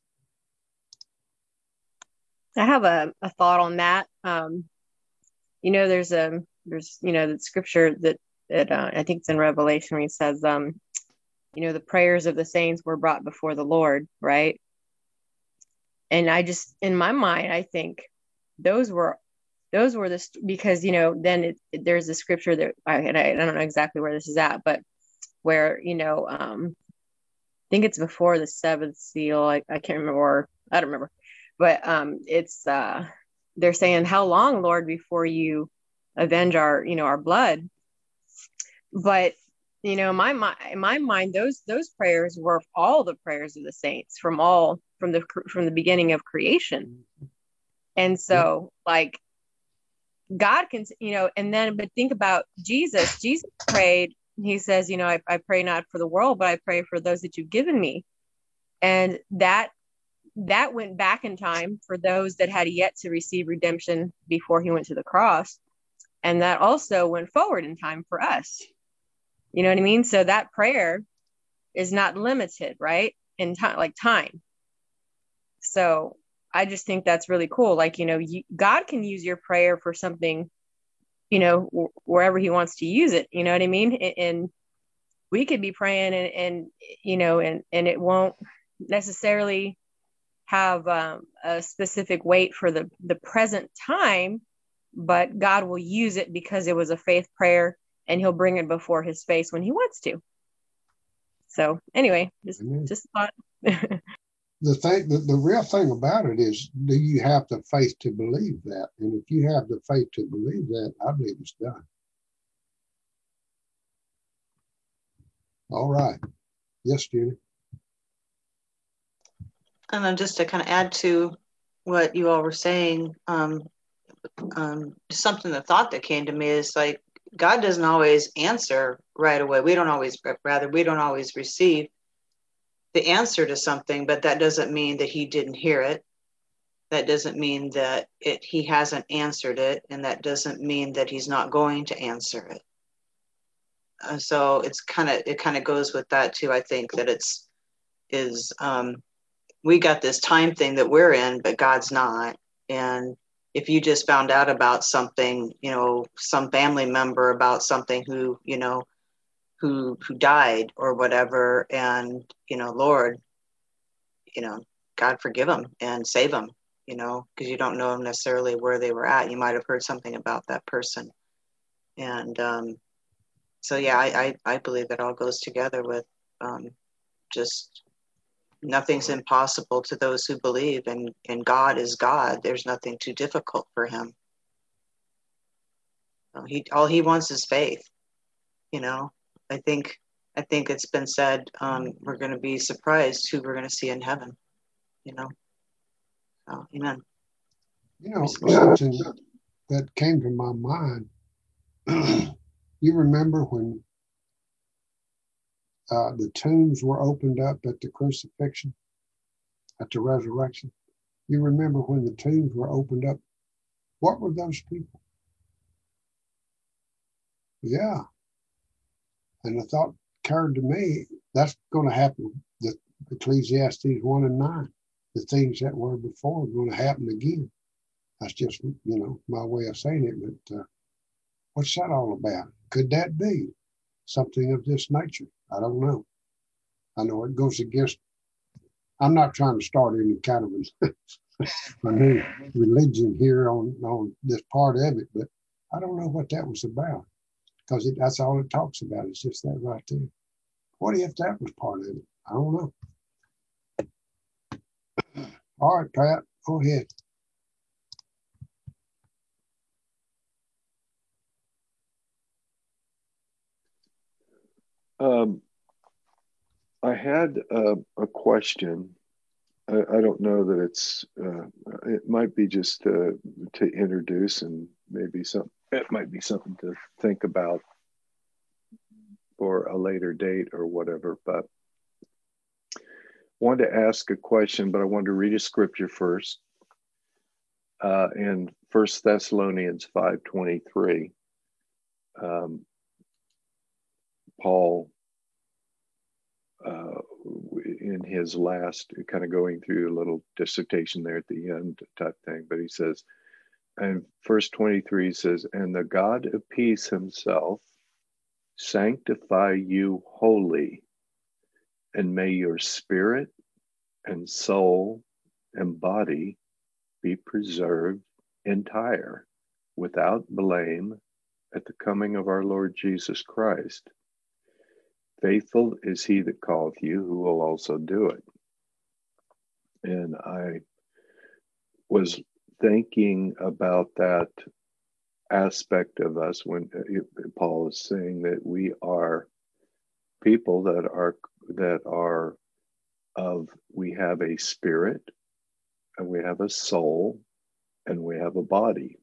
I have a, a thought on that. Um, you know, there's a, there's, you know, the scripture that, that uh, I think it's in Revelation where he says, um, you know, the prayers of the saints were brought before the Lord, right? And I just, in my mind, I think those were, those were the, because, you know, then it, it, there's a scripture that, I, and I, I don't know exactly where this is at, but where, you know, um, I think it's before the seventh seal. I, I can't remember, or I don't remember, but um, it's, uh, they're saying, how long, Lord, before you avenge our, you know, our blood? But, you know, my, my, in my mind, those, those prayers were all the prayers of the saints from all, from the, from the beginning of creation. And so like God can, you know, and then, but think about Jesus, Jesus prayed, he says, you know, I, I pray not for the world, but I pray for those that you've given me. And that, that went back in time for those that had yet to receive redemption before he went to the cross. And that also went forward in time for us. You know what I mean? So that prayer is not limited, right? In time, like time. So I just think that's really cool. Like, you know, you, God can use your prayer for something, you know, w- wherever he wants to use it. You know what I mean? And, and we could be praying and, and, you know, and, and it won't necessarily have um, a specific weight for the, the present time, but God will use it because it was a faith prayer, and he'll bring it before his face when he wants to. So anyway, just, Amen. just thought. The thing, the, the real thing about it is, do you have the faith to believe that? And if you have the faith to believe that, I believe it's done. All right. Yes, Judy. And then just to kind of add to what you all were saying, um, um, something, the thought that came to me is like, God doesn't always answer right away. We don't always, rather, we don't always receive the answer to something, but that doesn't mean that he didn't hear it. That doesn't mean that it, he hasn't answered it. And that doesn't mean that he's not going to answer it. Uh, so it's kind of, it kind of goes with that too. I think that it's, is, um, we got this time thing that we're in, but God's not. And if you just found out about something, you know, some family member about something who, you know, who, who died or whatever, and, you know, Lord, you know, God forgive them and save them, you know, because you don't know necessarily where they were at. You might have heard something about that person. And um, so, yeah, I, I, I believe it all goes together with um, just nothing's impossible to those who believe, and, and God is God. There's nothing too difficult for him. So he, all he wants is faith, you know. I think I think it's been said, um, we're going to be surprised who we're going to see in heaven, you know. So, amen. You know, something that came to my mind, you remember when uh, the tombs were opened up at the crucifixion, at the resurrection? You remember when the tombs were opened up? What were those people? Yeah. And the thought occurred to me, that's going to happen. The Ecclesiastes one and nine, the things that were before are going to happen again. That's just, you know, my way of saying it. But uh, what's that all about? Could that be something of this nature? I don't know. I know it goes against, I'm not trying to start any kind of a, a new religion here on, on this part of it, but I don't know what that was about. Because it, that's all it talks about. It's just that right there. What if that was part of it? I don't know. All right, Pat, go ahead. Um, I had uh, a question. I, I don't know that it's, uh, it might be just uh, to introduce, and maybe some, it might be something to think about for a later date or whatever, but I wanted to ask a question, but I wanted to read a scripture first. Uh, in First Thessalonians five twenty-three, um, Paul, uh, in his last, kind of going through a little dissertation there at the end type thing, but he says, and verse twenty-three says, and the God of peace himself sanctify you wholly, and may your spirit and soul and body be preserved entire, without blame, at the coming of our Lord Jesus Christ. Faithful is he that calleth you, who will also do it. And I was thinking about that aspect of us when Paul is saying that we are people that are that are of, we have a spirit, and we have a soul, and we have a body.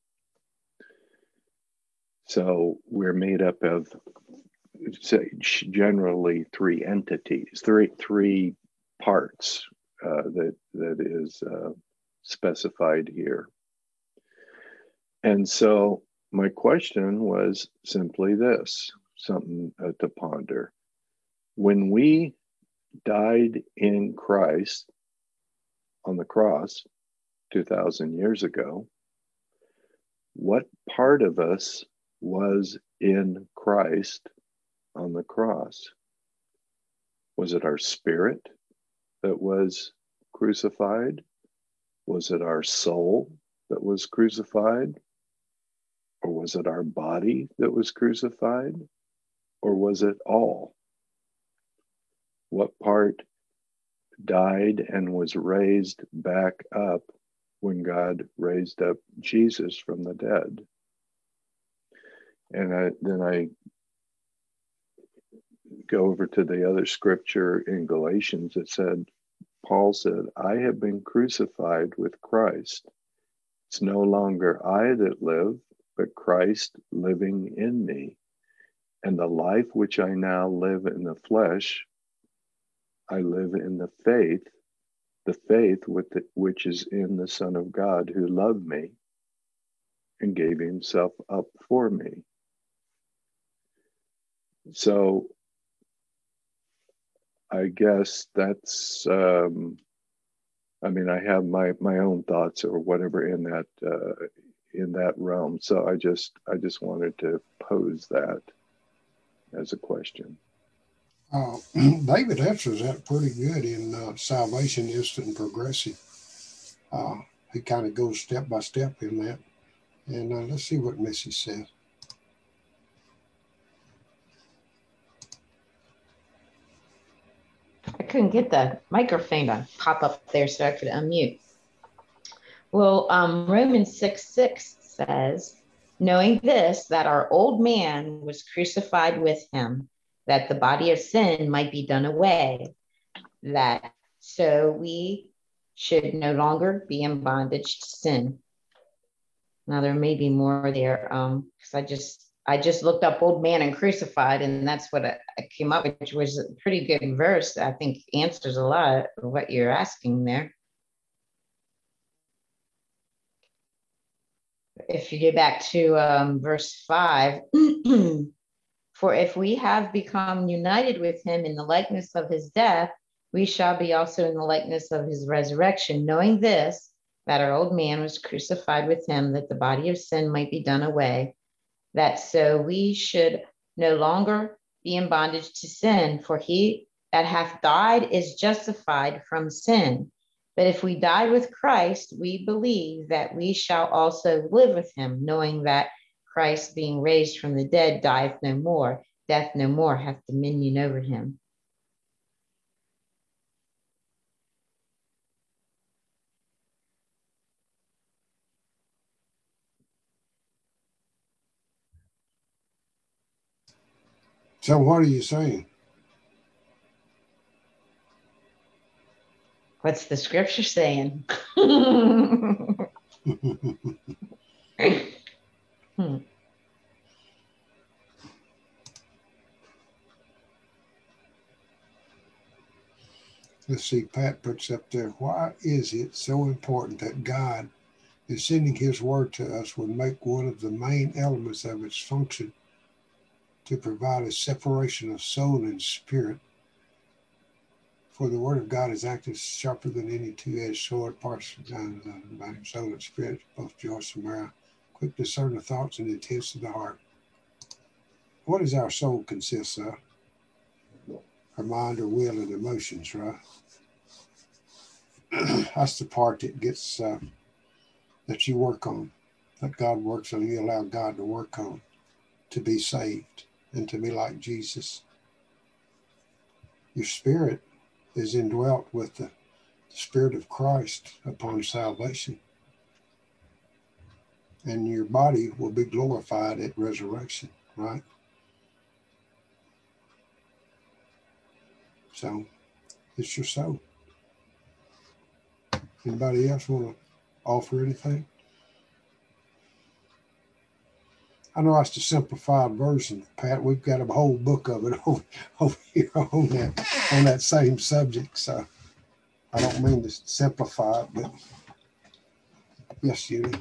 So we're made up of, say, generally three entities, three three parts uh, that that is uh, specified here. And so my question was simply this, something uh, to ponder. When we died in Christ on the cross two thousand years ago, what part of us was in Christ on the cross? Was it our spirit that was crucified? Was it our soul that was crucified? Or was it our body that was crucified? Or was it all? What part died and was raised back up when God raised up Jesus from the dead? And I, then I go over to the other scripture in Galatians that said, Paul said, I have been crucified with Christ. It's no longer I that live, but Christ living in me. And the life which I now live in the flesh, I live in the faith, the faith with the, which is in the Son of God who loved me and gave himself up for me. So I guess that's, um, I mean, I have my, my own thoughts or whatever in that, uh, in that realm. So I just, I just wanted to pose that as a question. Uh, David answers that pretty good in uh, Salvation Instant and Progressive. Uh, he kind of goes step by step in that. And uh, let's see what Missy says. I couldn't get the microphone to pop up there so I could unmute. Well, um, Romans six six says, knowing this, that our old man was crucified with him, that the body of sin might be done away, that so we should no longer be in bondage to sin. Now there may be more there, um, because I just I just looked up old man and crucified, and that's what I, I came up with, which was a pretty good verse. I think answers a lot of what you're asking there. If you get back to um, verse five, for if we have become united with him in the likeness of his death, we shall be also in the likeness of his resurrection, knowing this, that our old man was crucified with him, that the body of sin might be done away, that so we should no longer be in bondage to sin, for he that hath died is justified from sin. But if we die with Christ, we believe that we shall also live with him, knowing that Christ, being raised from the dead, dieth no more, death no more hath dominion over him. So what are you saying? What's the scripture saying? hmm. Let's see, Pat puts up there, why is it so important that God is sending his word to us would make one of the main elements of its function to provide a separation of soul and spirit? For the word of God is active, sharper than any two-edged sword, parts down the body, soul and spirit, both joints and marrow, quick to discern the thoughts and intents of the heart. What does our soul consist of? Our mind, our will, and emotions, right? That's the part that gets uh, that you work on, that God works on. You allow God to work on to be saved and to be like Jesus. Your spirit is indwelt with the Spirit of Christ upon salvation, and your body will be glorified at resurrection, right? So it's your soul. Anybody else want to offer anything? I know that's the simplified version, Pat. We've got a whole book of it over, over here on that on that same subject. So I don't mean to simplify it, but yes, Judy.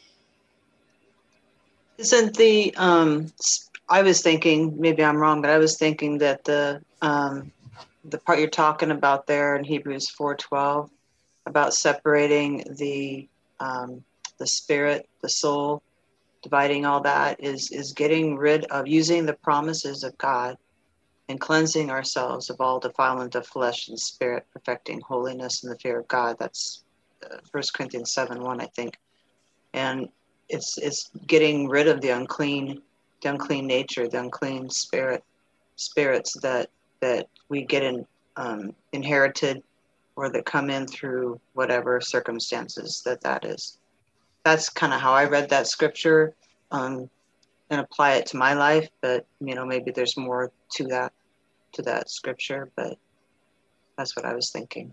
Isn't the um I was thinking, maybe I'm wrong, but I was thinking that the um the part you're talking about there in Hebrews four twelve about separating the um the spirit, the soul, dividing all that is is getting rid of using the promises of God and cleansing ourselves of all defilement of flesh and spirit, perfecting holiness in the fear of God. That's uh, First Corinthians seven one, I think. And it's it's getting rid of the unclean, the unclean nature, the unclean spirit, spirits that that we get in um, inherited, or that come in through whatever circumstances that that is. That's kind of how I read that scripture, um, and apply it to my life. But you know, maybe there's more to that to that scripture. But that's what I was thinking.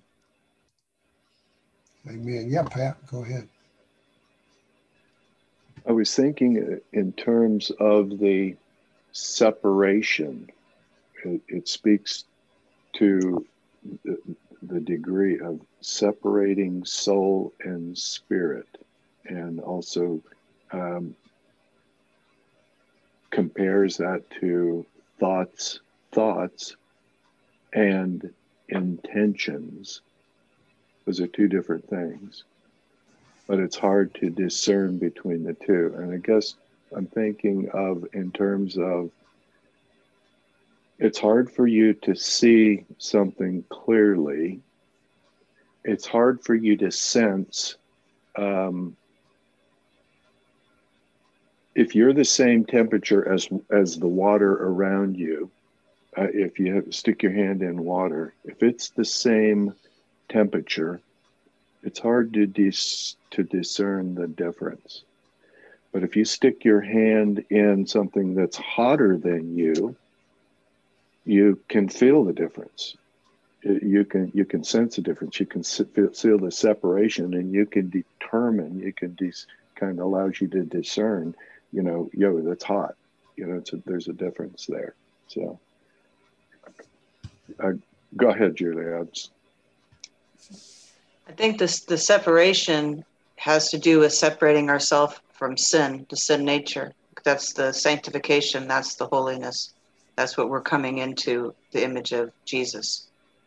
Amen. Yeah, Pat, go ahead. I was thinking in terms of the separation. It, it speaks to the, the degree of separating soul and spirit, and also um, compares that to thoughts, thoughts, and intentions. Those are two different things, but it's hard to discern between the two. And I guess I'm thinking of in terms of, it's hard for you to see something clearly. It's hard for you to sense um, if you're the same temperature as as the water around you. Uh, if you have, stick your hand in water, if it's the same temperature, it's hard to dis, to discern the difference. But if you stick your hand in something that's hotter than you, you can feel the difference. You can you can sense the difference. You can feel the separation, and you can determine. You can dis, kind of allows you to discern. You know, yo, that's hot. You know, it's a, there's a difference there. So, uh, go ahead, Julia. I think this the separation has to do with separating ourselves from sin, the sin nature. That's the sanctification. That's the holiness. That's what we're coming into, the image of Jesus.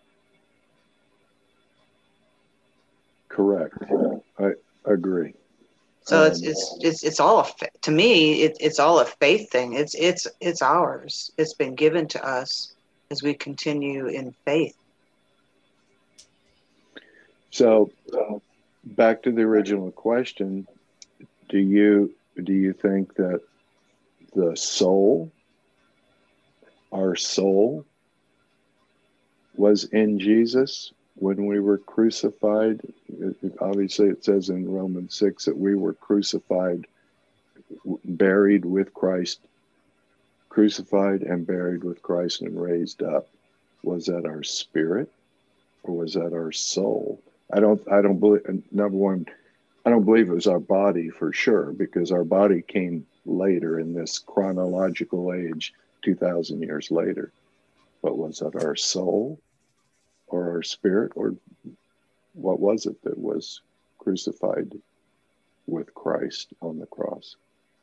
Correct. I agree. So um, it's it's it's it's all a, to me. It, it's all a faith thing. It's it's it's ours. It's been given to us as we continue in faith. So, uh, back to the original question: Do you do you think that the soul, our soul, was in Jesus when we were crucified? Obviously, it says in Romans six that we were crucified, buried with Christ, crucified and buried with Christ and raised up. Was that our spirit, or was that our soul? I don't, I don't believe, number one, I don't believe it was our body for sure, because our body came later in this chronological age, two thousand years later. But was that our soul or our spirit, or what was it that was crucified with Christ on the cross?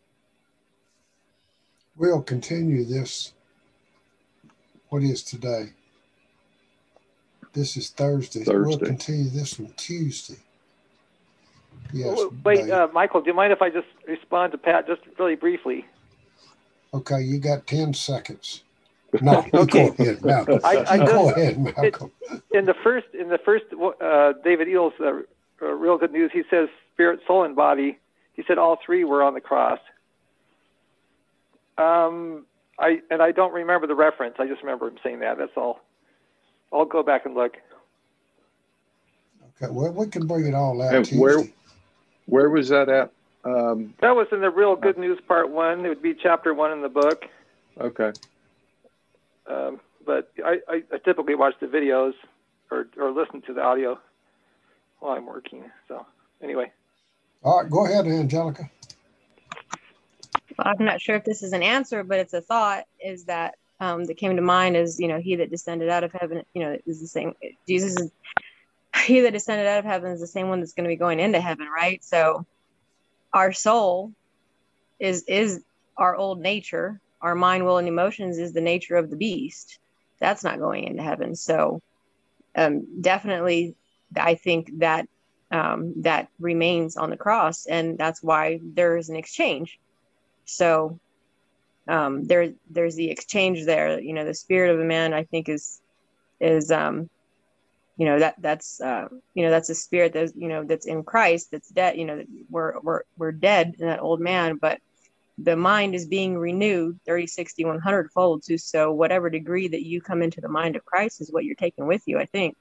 We'll continue this. What is today? This is Thursday. Thursday. We'll continue this on Tuesday. Yes. Wait, Dave. uh, Michael, do you mind if I just respond to Pat just really briefly? Okay, you got ten seconds. No, Okay. Go ahead, Malcolm. I, I just, go ahead, Malcolm. It, in the first, in the first, uh, David Eels, uh, uh, Real Good News, he says spirit, soul, and body. He said all three were on the cross. Um, I and I don't remember the reference. I just remember him saying that. That's all. I'll go back and look. Okay, well, we can bring it all out And Tuesday. where, where was that at? Um, That was in the Real Good News part one. It would be chapter one in the book. okay. Um, but I, I, I typically watch the videos or, or listen to the audio while I'm working. So anyway. All right, go ahead, Angelica. Well, I'm not sure if this is an answer, but it's a thought, is that um, that came to mind is, you know, he that descended out of heaven, you know, is the same. Jesus is, he that descended out of heaven is the same one that's going to be going into heaven, right? So our soul is, is our old nature. Our mind, will, and emotions is the nature of the beast. That's not going into heaven. So um, definitely, I think that um, that remains on the cross, and that's why there is an exchange. So um, there, there's the exchange there. You know, the spirit of a man, I think, is is um, you know, that that's, uh, you know, that's a spirit that's, you know, that's in Christ, that's dead, you know, we're, we're, we're dead in that old man, but the mind is being renewed thirty, sixty, one hundred fold too. So whatever degree that you come into the mind of Christ is what you're taking with you, I think.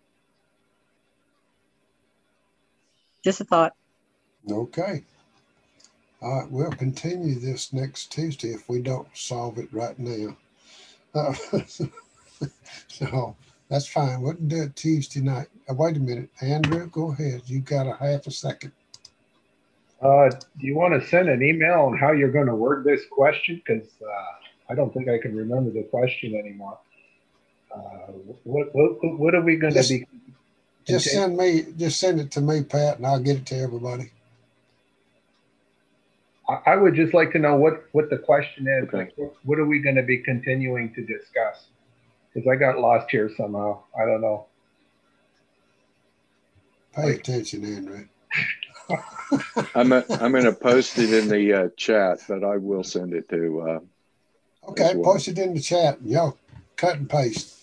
Just a thought. Okay. All right, we'll continue this next Tuesday if we don't solve it right now. Uh, so that's fine. We'll do it Tuesday night. Uh, wait a minute. Andrew, go ahead. You got a half a second. Uh, do you want to send an email on how you're going to word this question? Because uh, I don't think I can remember the question anymore. Uh, what, what, what are we going to be? Just send me, just send it to me, Pat, and I'll get it to everybody. I would just like to know what, what the question is. Okay. Like, what, what are we going to be continuing to discuss? Because I got lost here somehow. I don't know. Pay like, attention, Andrew. I'm a, I'm going to post it in the uh, chat, but I will send it to. Uh, okay, well. Post it in the chat. Y'all cut and paste.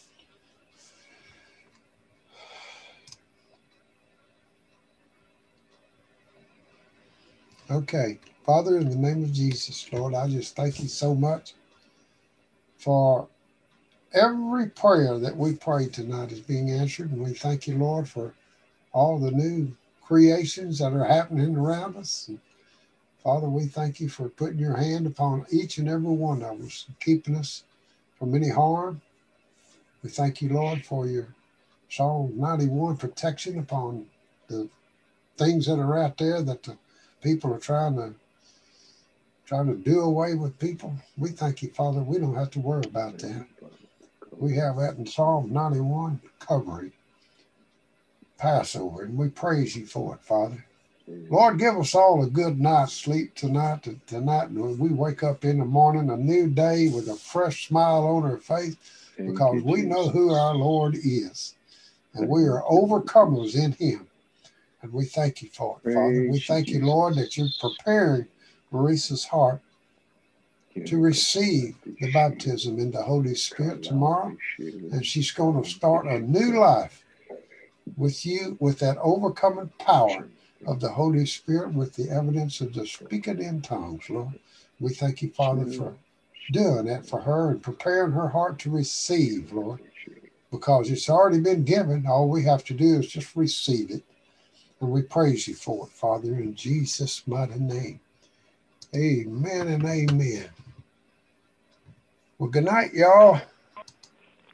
Okay. Father, in the name of Jesus, Lord, I just thank you so much for every prayer that we prayed tonight is being answered. And we thank you, Lord, for all the new creations that are happening around us. And Father, we thank you for putting your hand upon each and every one of us, and keeping us from any harm. We thank you, Lord, for your Psalm ninety-one protection upon the things that are out there that the people are trying to trying to do away with people. We thank you, Father. We don't have to worry about that. We have that in Psalm ninety-one, covering, Passover, and we praise you for it, Father. Lord, give us all a good night's sleep tonight, tonight, and when we wake up in the morning, a new day with a fresh smile on our face, because we know who our Lord is, and we are overcomers in him, and we thank you for it, Father. We thank you, Lord, that you're preparing Marissa's heart to receive the baptism in the Holy Spirit tomorrow, and she's going to start a new life with you, with that overcoming power of the Holy Spirit, with the evidence of the speaking in tongues, Lord. We thank you, Father, for doing that for her and preparing her heart to receive, Lord, because it's already been given. All we have to do is just receive it, and we praise you for it, Father, in Jesus' mighty name. Amen and amen. Well, good night, y'all.